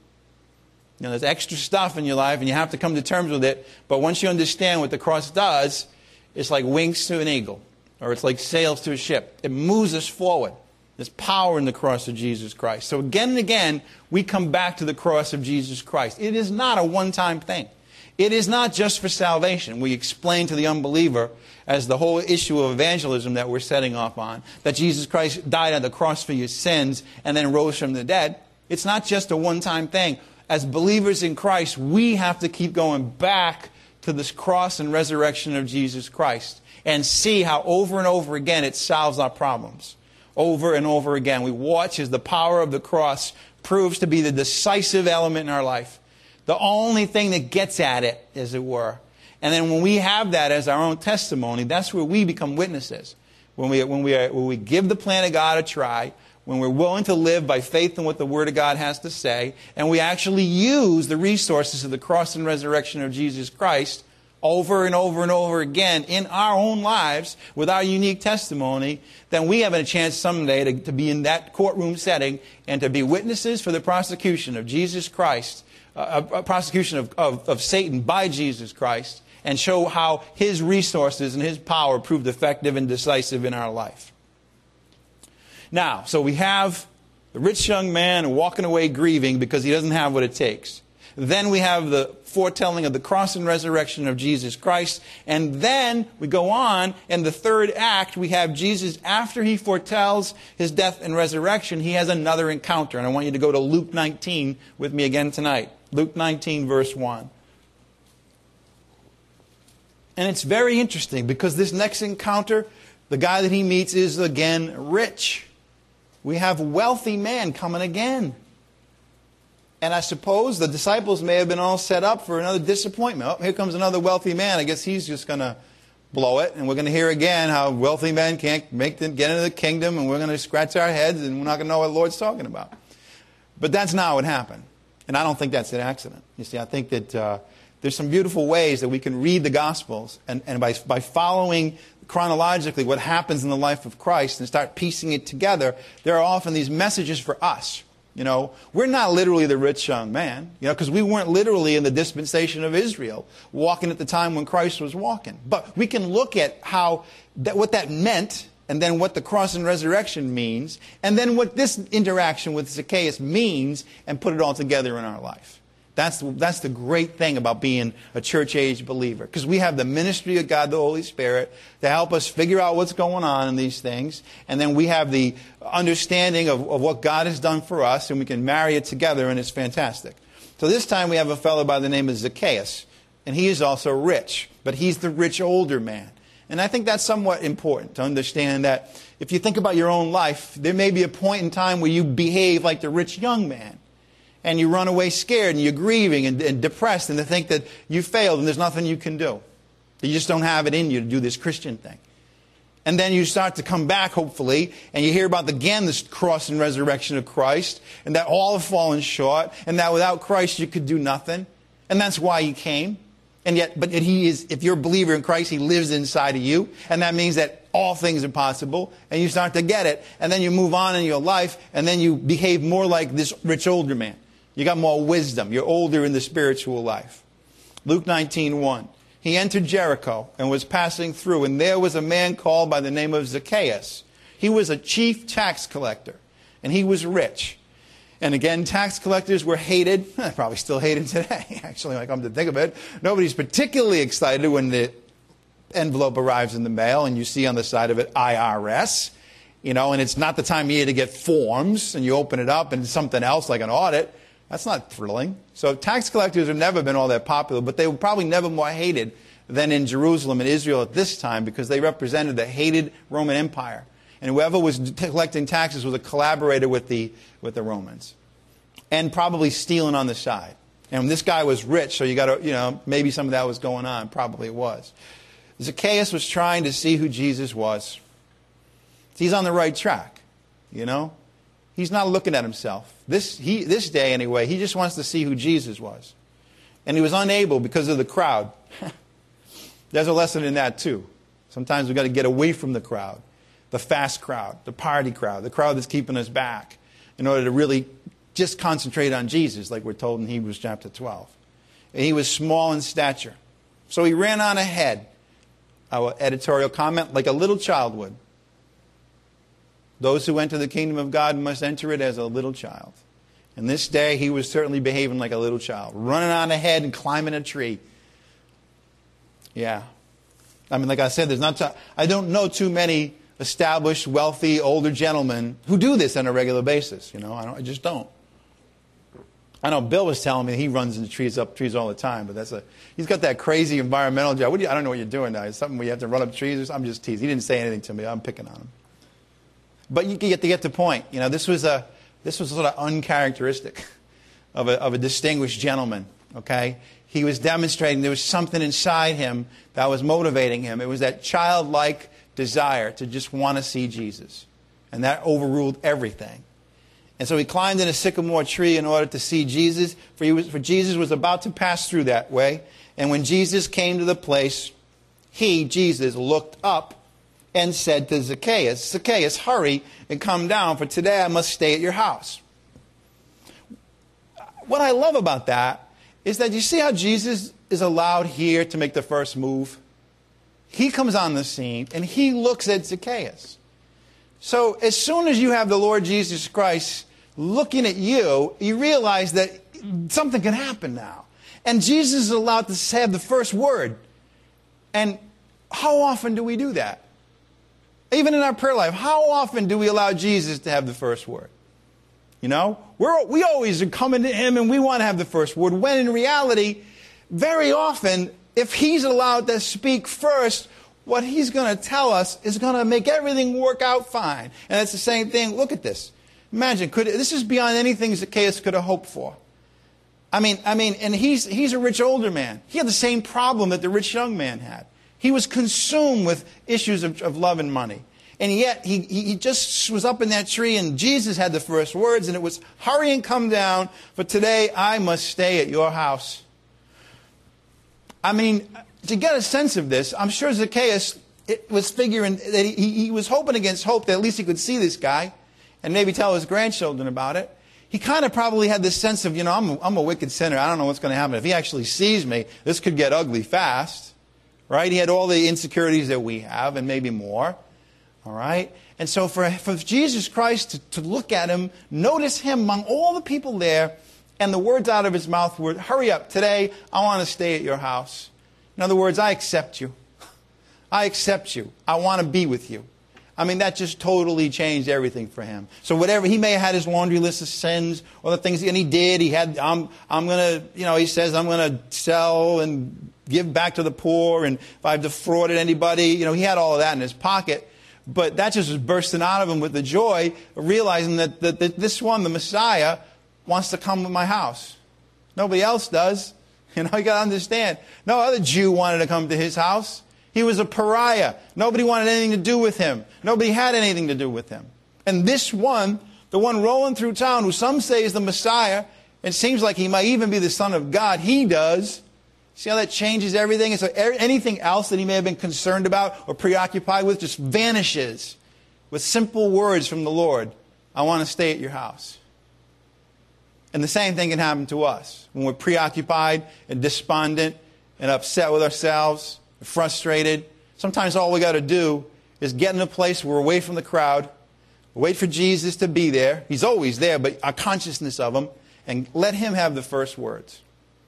You know, there's extra stuff in your life, and you have to come to terms with it. But once you understand what the cross does, it's like wings to an eagle. Or it's like sails to a ship. It moves us forward. There's power in the cross of Jesus Christ. So again and again, we come back to the cross of Jesus Christ. It is not a one-time thing. It is not just for salvation. We explain to the unbeliever, as the whole issue of evangelism that we're setting off on, that Jesus Christ died on the cross for your sins and then rose from the dead. It's not just a one-time thing. As believers in Christ, we have to keep going back to this cross and resurrection of Jesus Christ and see how over and over again it solves our problems. Over and over again. We watch as the power of the cross proves to be the decisive element in our life. The only thing that gets at it, as it were. And then when we have that as our own testimony, that's where we become witnesses. When we, when we, are, when we give the plan of God a try, when we're willing to live by faith in what the Word of God has to say, and we actually use the resources of the cross and resurrection of Jesus Christ over and over and over again in our own lives with our unique testimony, then we have a chance someday to, to be in that courtroom setting and to be witnesses for the prosecution of Jesus Christ, uh, a, a prosecution of, of, of Satan by Jesus Christ, and show how His resources and His power proved effective and decisive in our life. Now, so we have the rich young man walking away grieving because he doesn't have what it takes. Then we have the foretelling of the cross and resurrection of Jesus Christ. And then we go on, in the third act, we have Jesus, after He foretells His death and resurrection, He has another encounter. And I want you to go to Luke nineteen with me again tonight. Luke nineteen, verse one. And it's very interesting because this next encounter, the guy that he meets is again rich. We have a wealthy man coming again. And I suppose the disciples may have been all set up for another disappointment. Oh, here comes another wealthy man. I guess he's just going to blow it, and we're going to hear again how wealthy men can't make the, get into the kingdom, and we're going to scratch our heads, and we're not going to know what the Lord's talking about. But that's not what happened. And I don't think that's an accident. You see, I think that uh, there's some beautiful ways that we can read the Gospels, and, and by, by following chronologically what happens in the life of Christ and start piecing it together, there are often these messages for us. You know, we're not literally the rich young man, you know, because we weren't literally in the dispensation of Israel, walking at the time when Christ was walking. But we can look at how that, what that meant, and then what the cross and resurrection means, and then what this interaction with Zacchaeus means, and put it all together in our life. That's the, that's the great thing about being a church-age believer, because we have the ministry of God, the Holy Spirit, to help us figure out what's going on in these things, and then we have the understanding of, of what God has done for us, and we can marry it together, and it's fantastic. So this time we have a fellow by the name of Zacchaeus, and he is also rich, but he's the rich older man. And I think that's somewhat important to understand that if you think about your own life, there may be a point in time where you behave like the rich young man. And you run away scared, and you're grieving and, and depressed, and to think that you failed and there's nothing you can do. You just don't have it in you to do this Christian thing. And then you start to come back, hopefully, and you hear about, again, this cross and resurrection of Christ, and that all have fallen short, and that without Christ you could do nothing. And that's why he came. And yet, but he is, if you're a believer in Christ, he lives inside of you, and that means that all things are possible, and you start to get it, and then you move on in your life, and then you behave more like this rich older man. You got more wisdom. You're older in the spiritual life. Luke nineteen one. He entered Jericho and was passing through, and there was a man called by the name of Zacchaeus. He was a chief tax collector, and he was rich. And again, tax collectors were hated. Probably still hated today, actually, when I come to think of it. Nobody's particularly excited when the envelope arrives in the mail and you see on the side of it I R S. You know, and it's not the time of year to get forms, and you open it up and it's something else like an audit. That's not thrilling. So tax collectors have never been all that popular, but they were probably never more hated than in Jerusalem and Israel at this time, because they represented the hated Roman Empire. And whoever was collecting taxes was a collaborator with the, with the Romans. And probably stealing on the side. And this guy was rich, so you got to, you know, maybe some of that was going on. Probably it was. Zacchaeus was trying to see who Jesus was. He's on the right track, you know. He's not looking at himself. This, he, this day, anyway, he just wants to see who Jesus was. And he was unable because of the crowd. There's a lesson in that, too. Sometimes we've got to get away from the crowd. The fast crowd, the party crowd, the crowd that's keeping us back, in order to really just concentrate on Jesus, like we're told in Hebrews chapter twelve. And he was small in stature. So he ran on ahead, our editorial comment, like a little child would. Those who enter the kingdom of God must enter it as a little child. And this day, he was certainly behaving like a little child, running on ahead and climbing a tree. Yeah. I mean, like I said, there's not. T- I don't know too many established, wealthy, older gentlemen who do this on a regular basis. You know, I, don't, I just don't. I know Bill was telling me he runs into trees, up trees all the time, but that's a. He's got that crazy environmental job. What do you, I don't know what you're doing now. It's something where you have to run up trees or something. I'm just teasing. He didn't say anything to me. I'm picking on him. But you get to get the point. You know, this was a this was sort of uncharacteristic of a of a distinguished gentleman. Okay, he was demonstrating there was something inside him that was motivating him. It was that childlike desire to just want to see Jesus, and that overruled everything. And so he climbed in a sycamore tree in order to see Jesus, for he was for Jesus was about to pass through that way. And when Jesus came to the place, he, Jesus, looked up and said to Zacchaeus, Zacchaeus, hurry and come down, for today I must stay at your house. What I love about that is that you see how Jesus is allowed here to make the first move? He comes on the scene and he looks at Zacchaeus. So as soon as you have the Lord Jesus Christ looking at you, you realize that something can happen now. And Jesus is allowed to have the first word. And how often do we do that? Even in our prayer life, how often do we allow Jesus to have the first word? You know, we're, we always are coming to him and we want to have the first word, when in reality, very often, if he's allowed to speak first, what he's going to tell us is going to make everything work out fine. And it's the same thing. Look at this. Imagine, could this is beyond anything Zacchaeus could have hoped for. I mean, I mean, and he's he's a rich older man. He had the same problem that the rich young man had. He was consumed with issues of, of love and money. And yet, he, he just was up in that tree, and Jesus had the first words, and it was, hurry and come down, for today I must stay at your house. I mean, to get a sense of this, I'm sure Zacchaeus it was figuring that he, he was hoping against hope that at least he could see this guy and maybe tell his grandchildren about it. He kind of probably had this sense of, you know, I'm a, I'm a wicked sinner. I don't know what's going to happen. If he actually sees me, this could get ugly fast. Right? He had all the insecurities that we have and maybe more. All right? And so for, for Jesus Christ to, to look at him, notice him among all the people there, and the words out of his mouth were, hurry up, today I want to stay at your house. In other words, I accept you. I accept you. I want to be with you. I mean, that just totally changed everything for him. So whatever, he may have had his laundry list of sins or the things, and he did. He had, I'm, I'm going to, you know, he says, I'm going to sell and give back to the poor, and if I've defrauded anybody, you know, he had all of that in his pocket. But that just was bursting out of him with the joy of realizing that, that, that this one, the Messiah, wants to come to my house. Nobody else does. You know, you got to understand. No other Jew wanted to come to his house. He was a pariah. Nobody wanted anything to do with him. Nobody had anything to do with him. And this one, the one rolling through town, who some say is the Messiah, it seems like he might even be the Son of God. He does. See how that changes everything? And so anything else that he may have been concerned about or preoccupied with just vanishes with simple words from the Lord. I want to stay at your house. And the same thing can happen to us when we're preoccupied and despondent and upset with ourselves, frustrated. Sometimes all we got to do is get in a place where we're away from the crowd, wait for Jesus to be there. He's always there, but our consciousness of him, and let him have the first words.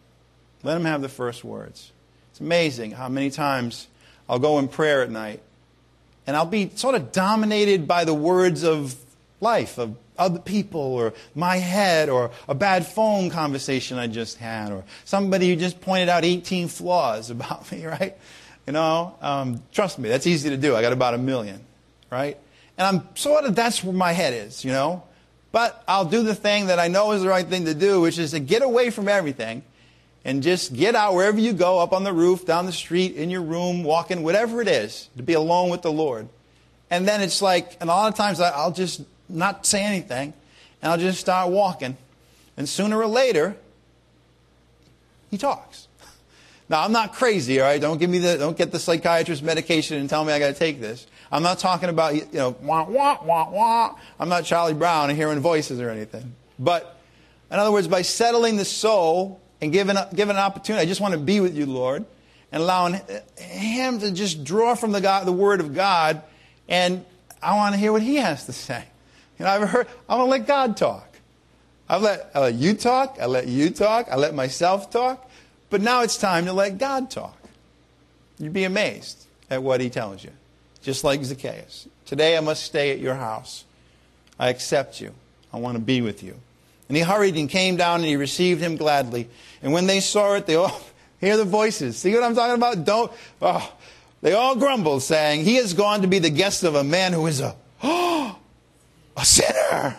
Let him have the first words. It's amazing how many times I'll go in prayer at night, and I'll be sort of dominated by the words of life, of other people, or my head, or a bad phone conversation I just had, or somebody who just pointed out eighteen flaws about me, right? You know, um, trust me, that's easy to do. I got about a million, right? And I'm sort of, that's where my head is, you know? But I'll do the thing that I know is the right thing to do, which is to get away from everything and just get out wherever you go, up on the roof, down the street, in your room, walking, whatever it is, to be alone with the Lord. And then it's like, and a lot of times I'll just not say anything, and I'll just start walking. And sooner or later, he talks. Now, I'm not crazy, all right? Don't give me the, don't get the psychiatrist medication and tell me I got to take this. I'm not talking about, you know, wah, wah, wah, wah. I'm not Charlie Brown and hearing voices or anything. But, in other words, by settling the soul and giving, giving an opportunity, I just want to be with you, Lord, and allowing him to just draw from the God, the Word of God, and I want to hear what he has to say. You know, I've heard, I want to let God talk. I've let, I let you talk, I let you talk, I let myself talk, but now it's time to let God talk. You'd be amazed at what he tells you. Just like Zacchaeus. Today I must stay at your house. I accept you. I want to be with you. And he hurried and came down and he received him gladly. And when they saw it, they all hear the voices. See what I'm talking about? Don't, oh, they all grumbled, saying, he has gone to be the guest of a man who is a, oh, a sinner.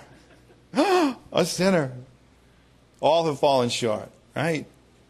A sinner. All have fallen short, right?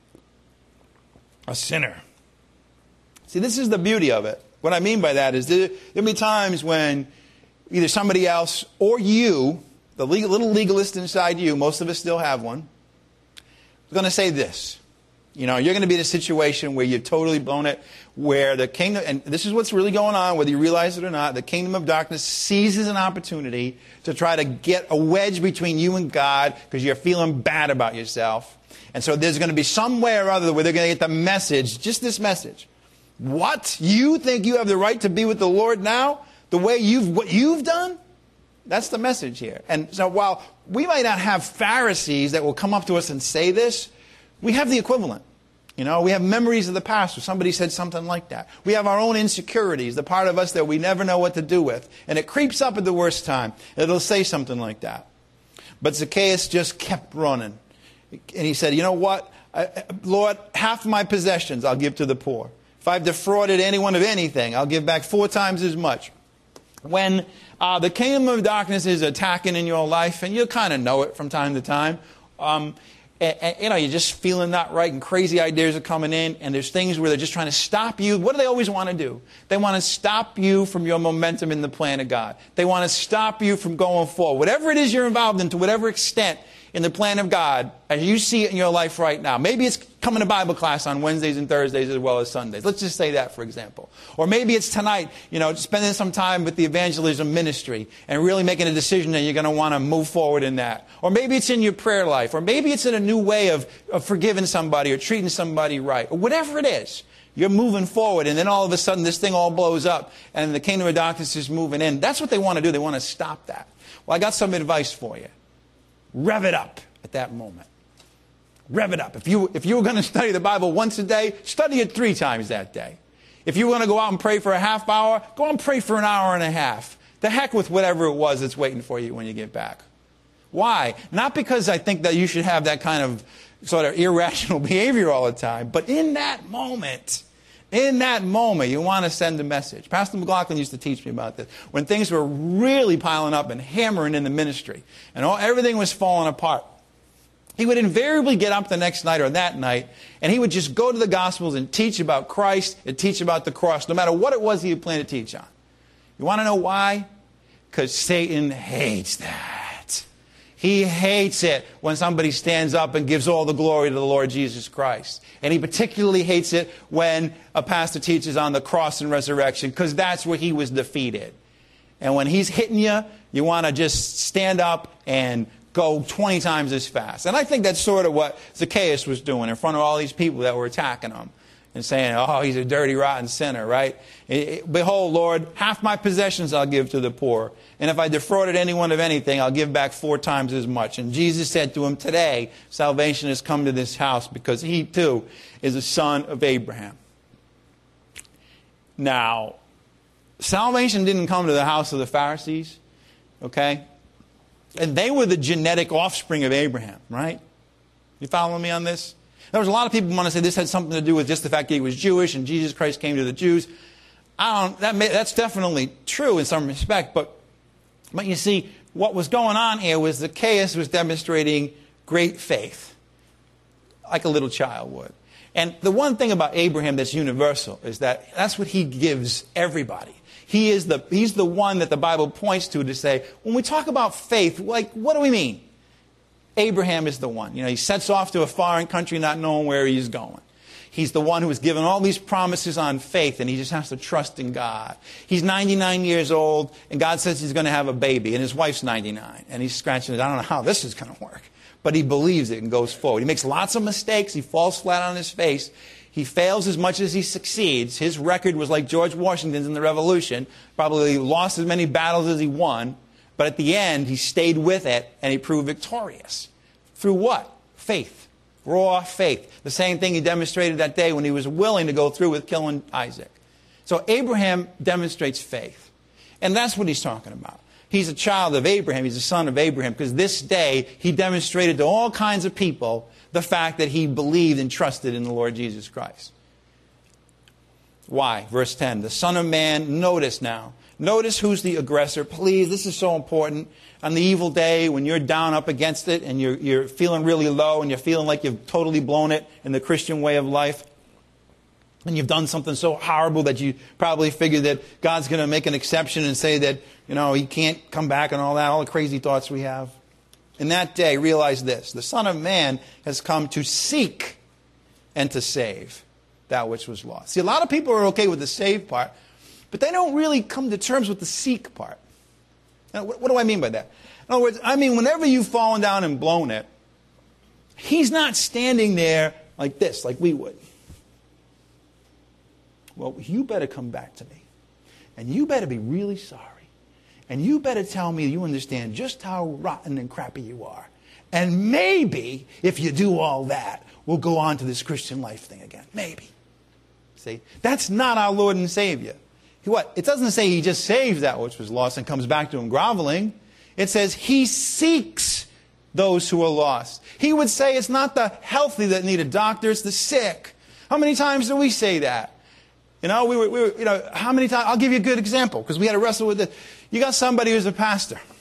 A sinner. See, this is the beauty of it. What I mean by that is there, there'll be times when either somebody else or you, the legal, little legalist inside you, most of us still have one, is going to say this. You know, you're going to be in a situation where you've totally blown it, where the kingdom, and this is what's really going on, whether you realize it or not, the kingdom of darkness seizes an opportunity to try to get a wedge between you and God because you're feeling bad about yourself. And so there's going to be some way or other where they're going to get the message, just this message. What? You think you have the right to be with the Lord now? The way you've, what you've done? That's the message here. And so while we might not have Pharisees that will come up to us and say this, we have the equivalent. You know, we have memories of the past where somebody said something like that. We have our own insecurities, the part of us that we never know what to do with. And it creeps up at the worst time. It'll say something like that. But Zacchaeus just kept running. And he said, you know what? I, Lord, half my possessions I'll give to the poor. If I've defrauded anyone of anything, I'll give back four times as much. When uh, the kingdom of darkness is attacking in your life, and you kind of know it from time to time, um, And, and, you know, you're just feeling not right and crazy ideas are coming in, and there's things where they're just trying to stop you. What do they always want to do? They want to stop you from your momentum in the plan of God. They want to stop you from going forward. Whatever it is you're involved in, to whatever extent in the plan of God, as you see it in your life right now. Maybe it's coming to Bible class on Wednesdays and Thursdays as well as Sundays. Let's just say that, for example. Or maybe it's tonight, you know, spending some time with the evangelism ministry and really making a decision that you're going to want to move forward in that. Or maybe it's in your prayer life. Or maybe it's in a new way of, of forgiving somebody or treating somebody right. Or whatever it is. You're moving forward, and then all of a sudden this thing all blows up, and the kingdom of darkness is moving in. That's what they want to do. They want to stop that. Well, I got some advice for you. Rev it up at that moment. Rev it up. If you, if you were going to study the Bible once a day, study it three times that day. If you were going to go out and pray for a half hour, go out and pray for an hour and a half. The heck with whatever it was that's waiting for you when you get back. Why? Not because I think that you should have that kind of sort of irrational behavior all the time, but in that moment, in that moment, you want to send a message. Pastor McLaughlin used to teach me about this. When things were really piling up and hammering in the ministry, and all, everything was falling apart, he would invariably get up the next night or that night, and he would just go to the Gospels and teach about Christ and teach about the cross, no matter what it was he had planned to teach on. You want to know why? Because Satan hates that. He hates it when somebody stands up and gives all the glory to the Lord Jesus Christ. And he particularly hates it when a pastor teaches on the cross and resurrection, because that's where he was defeated. And when he's hitting you, you want to just stand up and go twenty times as fast. And I think that's sort of what Zacchaeus was doing in front of all these people that were attacking him and saying, oh, he's a dirty, rotten sinner, right? Behold, Lord, half my possessions I'll give to the poor. And if I defrauded anyone of anything, I'll give back four times as much. And Jesus said to him, today, salvation has come to this house because he too is a son of Abraham. Now, salvation didn't come to the house of the Pharisees, okay? And they were the genetic offspring of Abraham, right? You following me on this? There was a lot of people who want to say this had something to do with just the fact that he was Jewish and Jesus Christ came to the Jews. I don't, that may, that's definitely true in some respect, but, but you see, what was going on here was Zacchaeus was demonstrating great faith, like a little child would. And the one thing about Abraham that's universal is that that's what he gives everybody. He is the, he's the one that the Bible points to to say, when we talk about faith, like, what do we mean? Abraham is the one. You know, he sets off to a foreign country not knowing where he's going. He's the one who was given all these promises on faith, and he just has to trust in God. He's ninety-nine years old, and God says he's going to have a baby, and his wife's ninety-nine. And he's scratching his, I don't know how this is going to work. But he believes it and goes forward. He makes lots of mistakes. He falls flat on his face. He fails as much as he succeeds. His record was like George Washington's in the Revolution. Probably lost as many battles as he won. But at the end, he stayed with it, and he proved victorious. Through what? Faith. Raw faith. The same thing he demonstrated that day when he was willing to go through with killing Isaac. So Abraham demonstrates faith. And that's what he's talking about. He's a child of Abraham. He's a son of Abraham. Because this day, he demonstrated to all kinds of people the fact that he believed and trusted in the Lord Jesus Christ. Why? Verse ten. The Son of Man, notice now. Notice who's the aggressor. Please, this is so important. On the evil day, when you're down up against it and you're, you're feeling really low and you're feeling like you've totally blown it in the Christian way of life, and you've done something so horrible that you probably figure that God's going to make an exception and say that, you know, he can't come back and all that, all the crazy thoughts we have. In that day, realize this. The Son of Man has come to seek and to save that which was lost. See, a lot of people are okay with the save part, but they don't really come to terms with the seek part. Now, what, what do I mean by that? In other words, I mean, whenever you've fallen down and blown it, he's not standing there like this, like we would. Well, you better come back to me. And you better be really sorry. And you better tell me you understand just how rotten and crappy you are. And maybe, if you do all that, we'll go on to this Christian life thing again. Maybe. See? That's not our Lord and Savior. What? It doesn't say he just saves that which was lost and comes back to him groveling. It says he seeks those who are lost. He would say it's not the healthy that need a doctor, it's the sick. How many times do we say that? You know, we were, we were, you know, how many times? I'll give you a good example because we had to wrestle with this. You got somebody who's a pastor,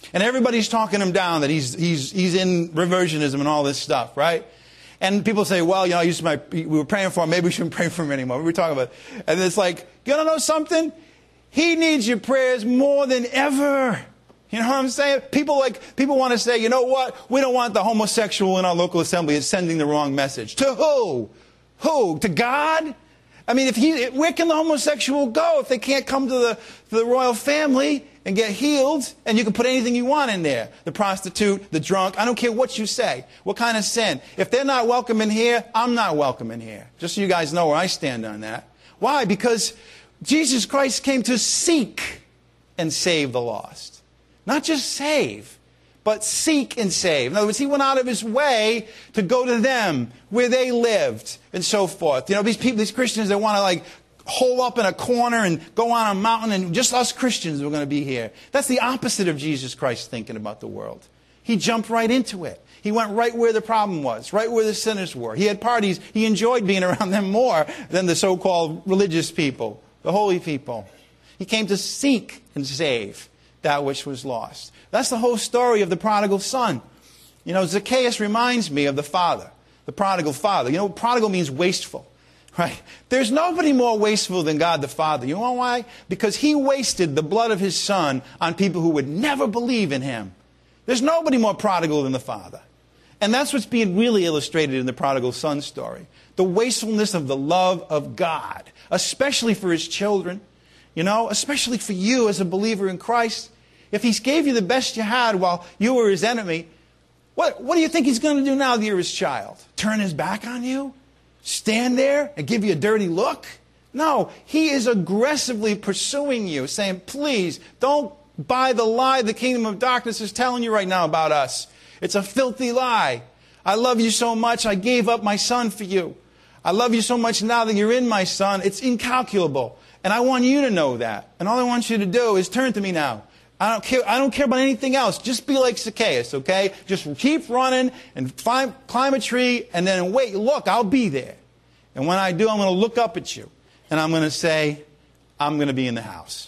And everybody's talking him down that he's he's he's in reversionism and all this stuff, right? And people say, well, you know, I used to my, we were praying for him. Maybe we shouldn't pray for him anymore. We were talking about it. And it's like, you want to know something? He needs your prayers more than ever. You know what I'm saying? People like people want to say, you know what? We don't want the homosexual in our local assembly. It's sending the wrong message. To who? Who? To God? I mean, if he, where can the homosexual go if they can't come to the, to the royal family and get healed? And you can put anything you want in there. The prostitute, the drunk. I don't care what you say. What kind of sin? If they're not welcome in here, I'm not welcome in here. Just so you guys know where I stand on that. Why? Because Jesus Christ came to seek and save the lost. Not just save, but seek and save. In other words, he went out of his way to go to them where they lived and so forth. You know, these people, these Christians that want to like hole up in a corner and go on a mountain and just us Christians are going to be here. That's the opposite of Jesus Christ thinking about the world. He jumped right into it. He went right where the problem was, right where the sinners were. He had parties. He enjoyed being around them more than the so-called religious people, the holy people. He came to seek and save that which was lost. That's the whole story of the prodigal son. You know, Zacchaeus reminds me of the father, the prodigal father. You know, prodigal means wasteful, right? There's nobody more wasteful than God the Father. You know why? Because he wasted the blood of his son on people who would never believe in him. There's nobody more prodigal than the Father. And that's what's being really illustrated in the prodigal son story. The wastefulness of the love of God, especially for his children, you know, especially for you as a believer in Christ. If he gave you the best you had while you were his enemy, what, what do you think he's going to do now that you're his child? Turn his back on you? Stand there and give you a dirty look? No, he is aggressively pursuing you, saying, please, don't buy the lie the kingdom of darkness is telling you right now about us. It's a filthy lie. I love you so much, I gave up my son for you. I love you so much now that you're in my son, it's incalculable. And I want you to know that. And all I want you to do is turn to me now. I don't care, I don't care about anything else. Just be like Zacchaeus, okay? Just keep running and climb, climb a tree and then wait. Look, I'll be there. And when I do, I'm going to look up at you. And I'm going to say, I'm going to be in the house.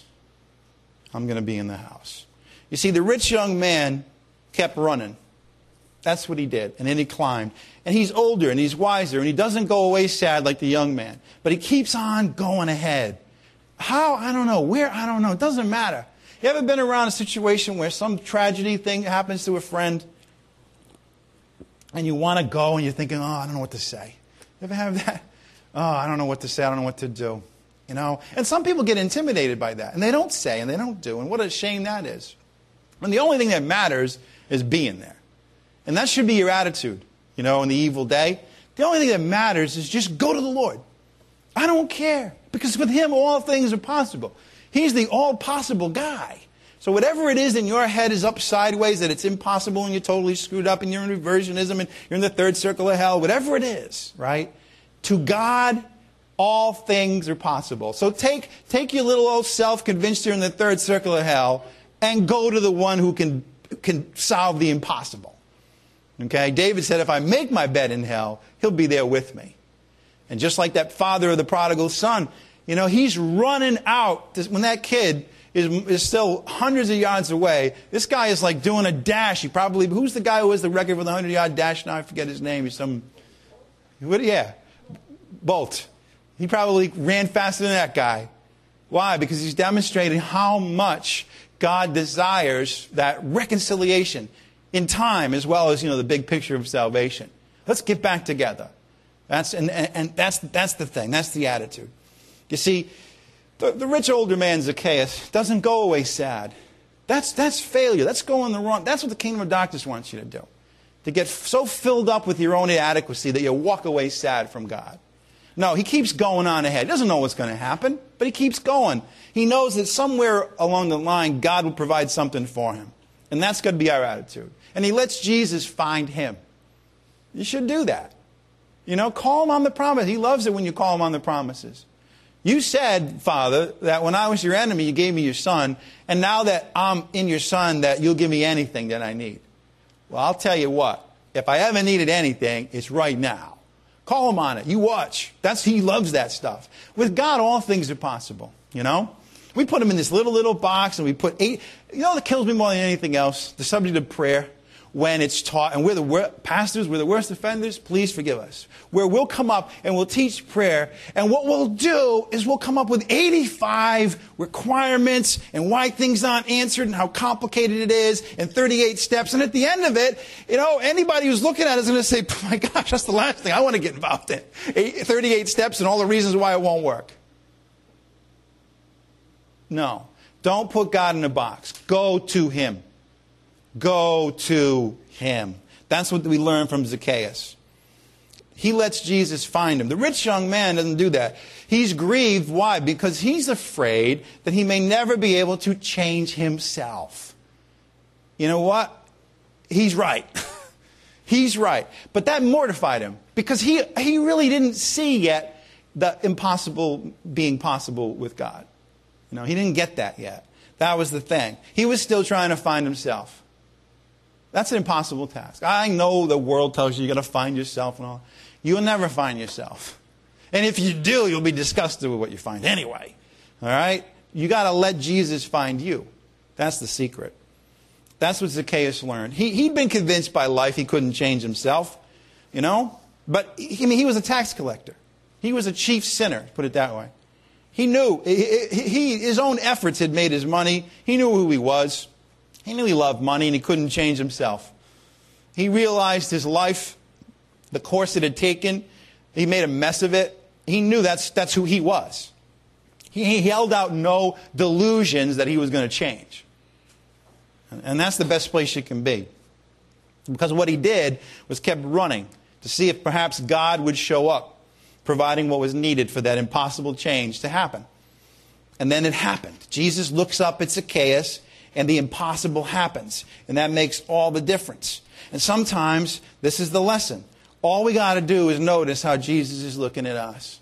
I'm going to be in the house. You see, the rich young man kept running. That's what he did. And then he climbed. And he's older and he's wiser. And he doesn't go away sad like the young man. But he keeps on going ahead. How? I don't know. Where? I don't know. It doesn't matter. You ever been around a situation where some tragedy thing happens to a friend and you want to go and you're thinking, oh, I don't know what to say. You ever have that? Oh, I don't know what to say. I don't know what to do. You know? And some people get intimidated by that. And they don't say and they don't do. And what a shame that is. And the only thing that matters is being there. And that should be your attitude, you know, in the evil day. The only thing that matters is just go to the Lord. I don't care. Because with him, all things are possible. He's the all-possible guy. So whatever it is in your head is up sideways, that it's impossible and you're totally screwed up and you're in reversionism and you're in the third circle of hell, whatever it is, right? To God, all things are possible. So take, take your little old self convinced you're in the third circle of hell and go to the one who can, can solve the impossible. Okay? David said, if I make my bed in hell, he'll be there with me. And just like that father of the prodigal son, you know, he's running out. When that kid is, is still hundreds of yards away, this guy is like doing a dash. He probably, who's the guy who has the record for the hundred-yard dash now? I forget his name. He's some, what, yeah, Bolt. He probably ran faster than that guy. Why? Because he's demonstrating how much God desires that reconciliation in time as well as, you know, the big picture of salvation. Let's get back together. That's, and, and, and that's, that's the thing. That's the attitude. You see, the, the rich older man, Zacchaeus, doesn't go away sad. That's, that's failure. That's going the wrong. That's what the kingdom of darkness wants you to do. To get so filled up with your own inadequacy that you walk away sad from God. No, he keeps going on ahead. He doesn't know what's going to happen, but he keeps going. He knows that somewhere along the line, God will provide something for him. And that's going to be our attitude. And he lets Jesus find him. You should do that. You know, call him on the promise. He loves it when you call him on the promises. You said, Father, that when I was your enemy, you gave me your son. And now that I'm in your son, that you'll give me anything that I need. Well, I'll tell you what. If I ever needed anything, it's right now. Call him on it. You watch. That's, he loves that stuff. With God, all things are possible, you know. We put them in this little, little box, and we put eight. You know what kills me more than anything else? The subject of prayer. When it's taught, and we're the wor- pastors, we're the worst offenders, please forgive us. Where we'll come up and we'll teach prayer, and what we'll do is we'll come up with eighty-five requirements and why things aren't answered and how complicated it is, and thirty-eight steps. And at the end of it, you know, anybody who's looking at it is going to say, oh my gosh, that's the last thing I want to get involved in. thirty-eight steps and all the reasons why it won't work. No. Don't put God in a box. Go to Him. Go to Him. That's what we learn from Zacchaeus. He lets Jesus find him. The rich young man doesn't do that. He's grieved. Why? Because he's afraid that he may never be able to change himself. You know what? He's right. He's right. But that mortified him because he, he really didn't see yet the impossible being possible with God. You know, he didn't get that yet. That was the thing. He was still trying to find himself. That's an impossible task. I know the world tells you you're going to find yourself and all. You'll never find yourself. And if you do, you'll be disgusted with what you find anyway. All right? You got to let Jesus find you. That's the secret. That's what Zacchaeus learned. He, he'd been convinced by life he couldn't change himself, you know. But he, I mean, he was a tax collector. He was a chief sinner, put it that way. He knew. He, he, his own efforts had made his money. He knew who he was. He knew he loved money and he couldn't change himself. He realized his life, the course it had taken, he made a mess of it. He knew that's, that's who he was. He, he held out no delusions that he was going to change. And, and that's the best place you can be. Because what he did was kept running to see if perhaps God would show up, providing what was needed for that impossible change to happen. And then it happened. Jesus looks up at Zacchaeus, and the impossible happens. And that makes all the difference. And sometimes, this is the lesson. All we got to do is notice how Jesus is looking at us.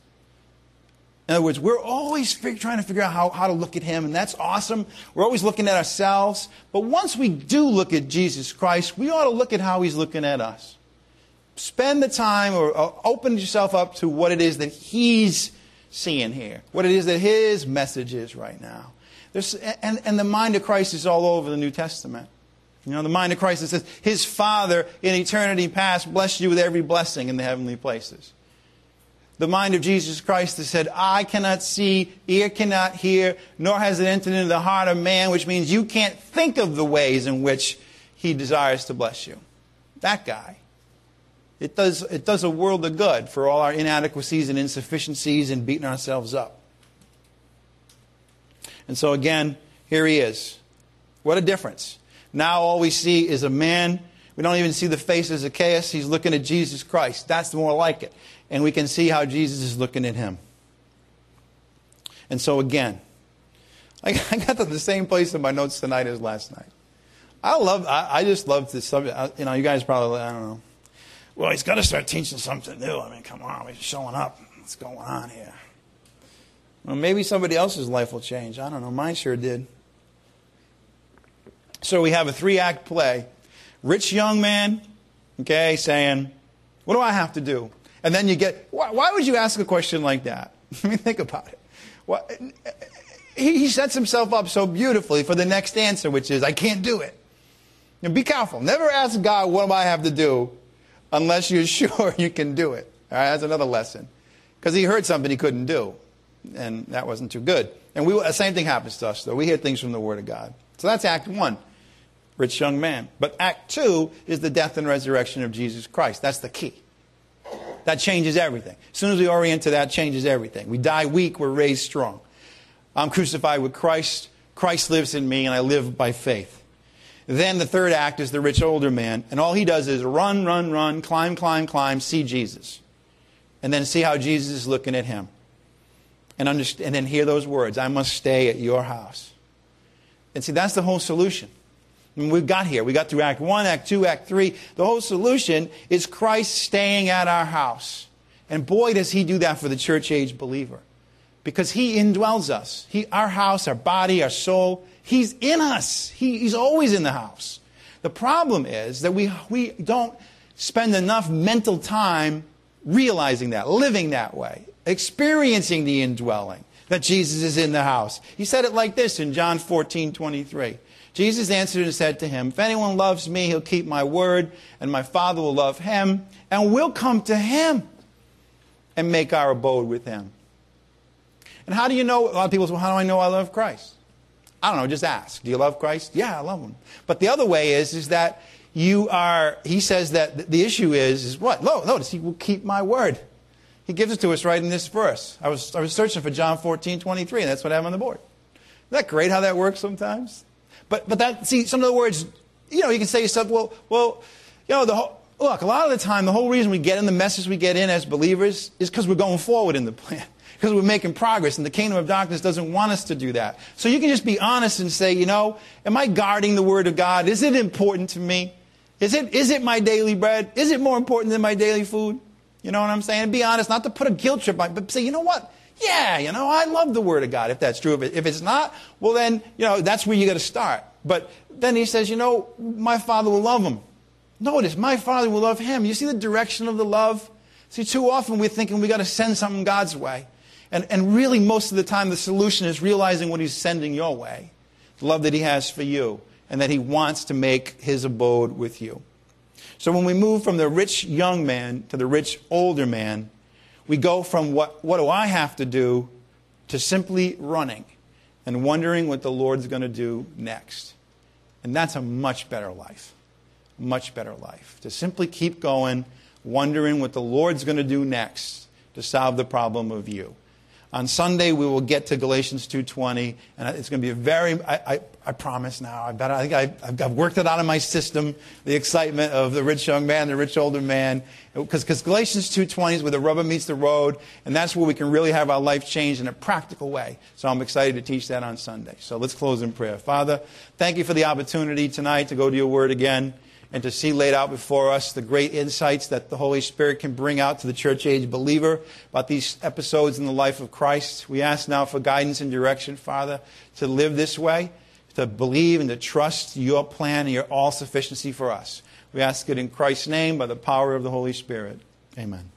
In other words, we're always fig- trying to figure out how, how to look at Him, and that's awesome. We're always looking at ourselves. But once we do look at Jesus Christ, we ought to look at how He's looking at us. Spend the time or, or open yourself up to what it is that He's seeing here. What it is that His message is right now. There's, and, and the mind of Christ is all over the New Testament. You know, the mind of Christ that says, His Father in eternity past blessed you with every blessing in the heavenly places. The mind of Jesus Christ that said, eye cannot see, ear cannot hear, nor has it entered into the heart of man, which means you can't think of the ways in which He desires to bless you. That guy. It does, it does a world of good for all our inadequacies and insufficiencies and beating ourselves up. And so again, here he is. What a difference. Now all we see is a man. We don't even see the face of Zacchaeus. He's looking at Jesus Christ. That's more like it. And we can see how Jesus is looking at him. And so again, I got to the same place in my notes tonight as last night. I love, I, I just love this subject. You know, you guys probably, I don't know. Well, he's got to start teaching something new. I mean, come on, he's showing up. What's going on here? Well, maybe somebody else's life will change. I don't know. Mine sure did. So we have a three-act play. Rich young man, okay, saying, what do I have to do? And then you get, why, why would you ask a question like that? I mean, think about it. What, he, he sets himself up so beautifully for the next answer, which is, I can't do it. And be careful. Never ask God, what do I have to do, unless you're sure you can do it. All right, that's another lesson. Because he heard something he couldn't do. And that wasn't too good. And we, the same thing happens to us, though. We hear things from the Word of God. So that's Act one, rich young man. But Act two is the death and resurrection of Jesus Christ. That's the key. That changes everything. As soon as we orient to that, changes everything. We die weak, we're raised strong. I'm crucified with Christ. Christ lives in me, and I live by faith. Then the third act is the rich older man. And all he does is run, run, run, climb, climb, climb, see Jesus. And then see how Jesus is looking at him. And, understand, and then hear those words, I must stay at your house. And see, that's the whole solution. I mean, we've got here. We got through Act one, Act two, Act three. The whole solution is Christ staying at our house. And boy, does He do that for the church-age believer. Because He indwells us. He, our house, our body, our soul, He's in us. He, he's always in the house. The problem is that we, we don't spend enough mental time realizing that, living that way, experiencing the indwelling, that Jesus is in the house. He said it like this in John fourteen twenty-three. Jesus answered and said to him, if anyone loves me, he'll keep my word, and my Father will love him, and we'll come to him and make our abode with him. And how do you know? A lot of people say, well, how do I know I love Christ? I don't know, just ask. Do you love Christ? Yeah, I love him. But the other way is, is that you are, he says that the issue is, is what? Notice, he will keep my word. He gives it to us right in this verse. I was, I was searching for John fourteen twenty-three, and that's what I have on the board. Isn't that great how that works sometimes? But, but that, see, some of the words, you know, you can say to yourself, well, well, you know, the whole, look, a lot of the time, the whole reason we get in the message we get in as believers is because we're going forward in the plan. Because we're making progress, and the kingdom of darkness doesn't want us to do that. So you can just be honest and say, you know, am I guarding the word of God? Is it important to me? Is it, is it my daily bread? Is it more important than my daily food? You know what I'm saying? Be honest, not to put a guilt trip on, but say, you know what? Yeah, you know, I love the word of God, if that's true. If, it, if it's not, well then, you know, that's where you got to start. But then he says, you know, my Father will love him. Notice, my Father will love him. You see the direction of the love? See, too often we're thinking we got to send something God's way. And, and really, most of the time, the solution is realizing what he's sending your way. The love that he has for you, and that he wants to make his abode with you. So when we move from the rich young man to the rich older man, we go from what, what do I have to do to simply running and wondering what the Lord's going to do next. And that's a much better life. Much better life. To simply keep going, wondering what the Lord's going to do next to solve the problem of you. On Sunday, we will get to Galatians two twenty, and it's going to be a very, I, I, I promise now, I bet, I think I, I've, I've worked it out in my system, the excitement of the rich young man, the rich older man, because Galatians two twenty is where the rubber meets the road, and that's where we can really have our life changed in a practical way. So I'm excited to teach that on Sunday. So let's close in prayer. Father, thank you for the opportunity tonight to go to your word again, and to see laid out before us the great insights that the Holy Spirit can bring out to the church age believer about these episodes in the life of Christ. We ask now for guidance and direction, Father, to live this way, to believe and to trust your plan and your all-sufficiency for us. We ask it in Christ's name by the power of the Holy Spirit. Amen.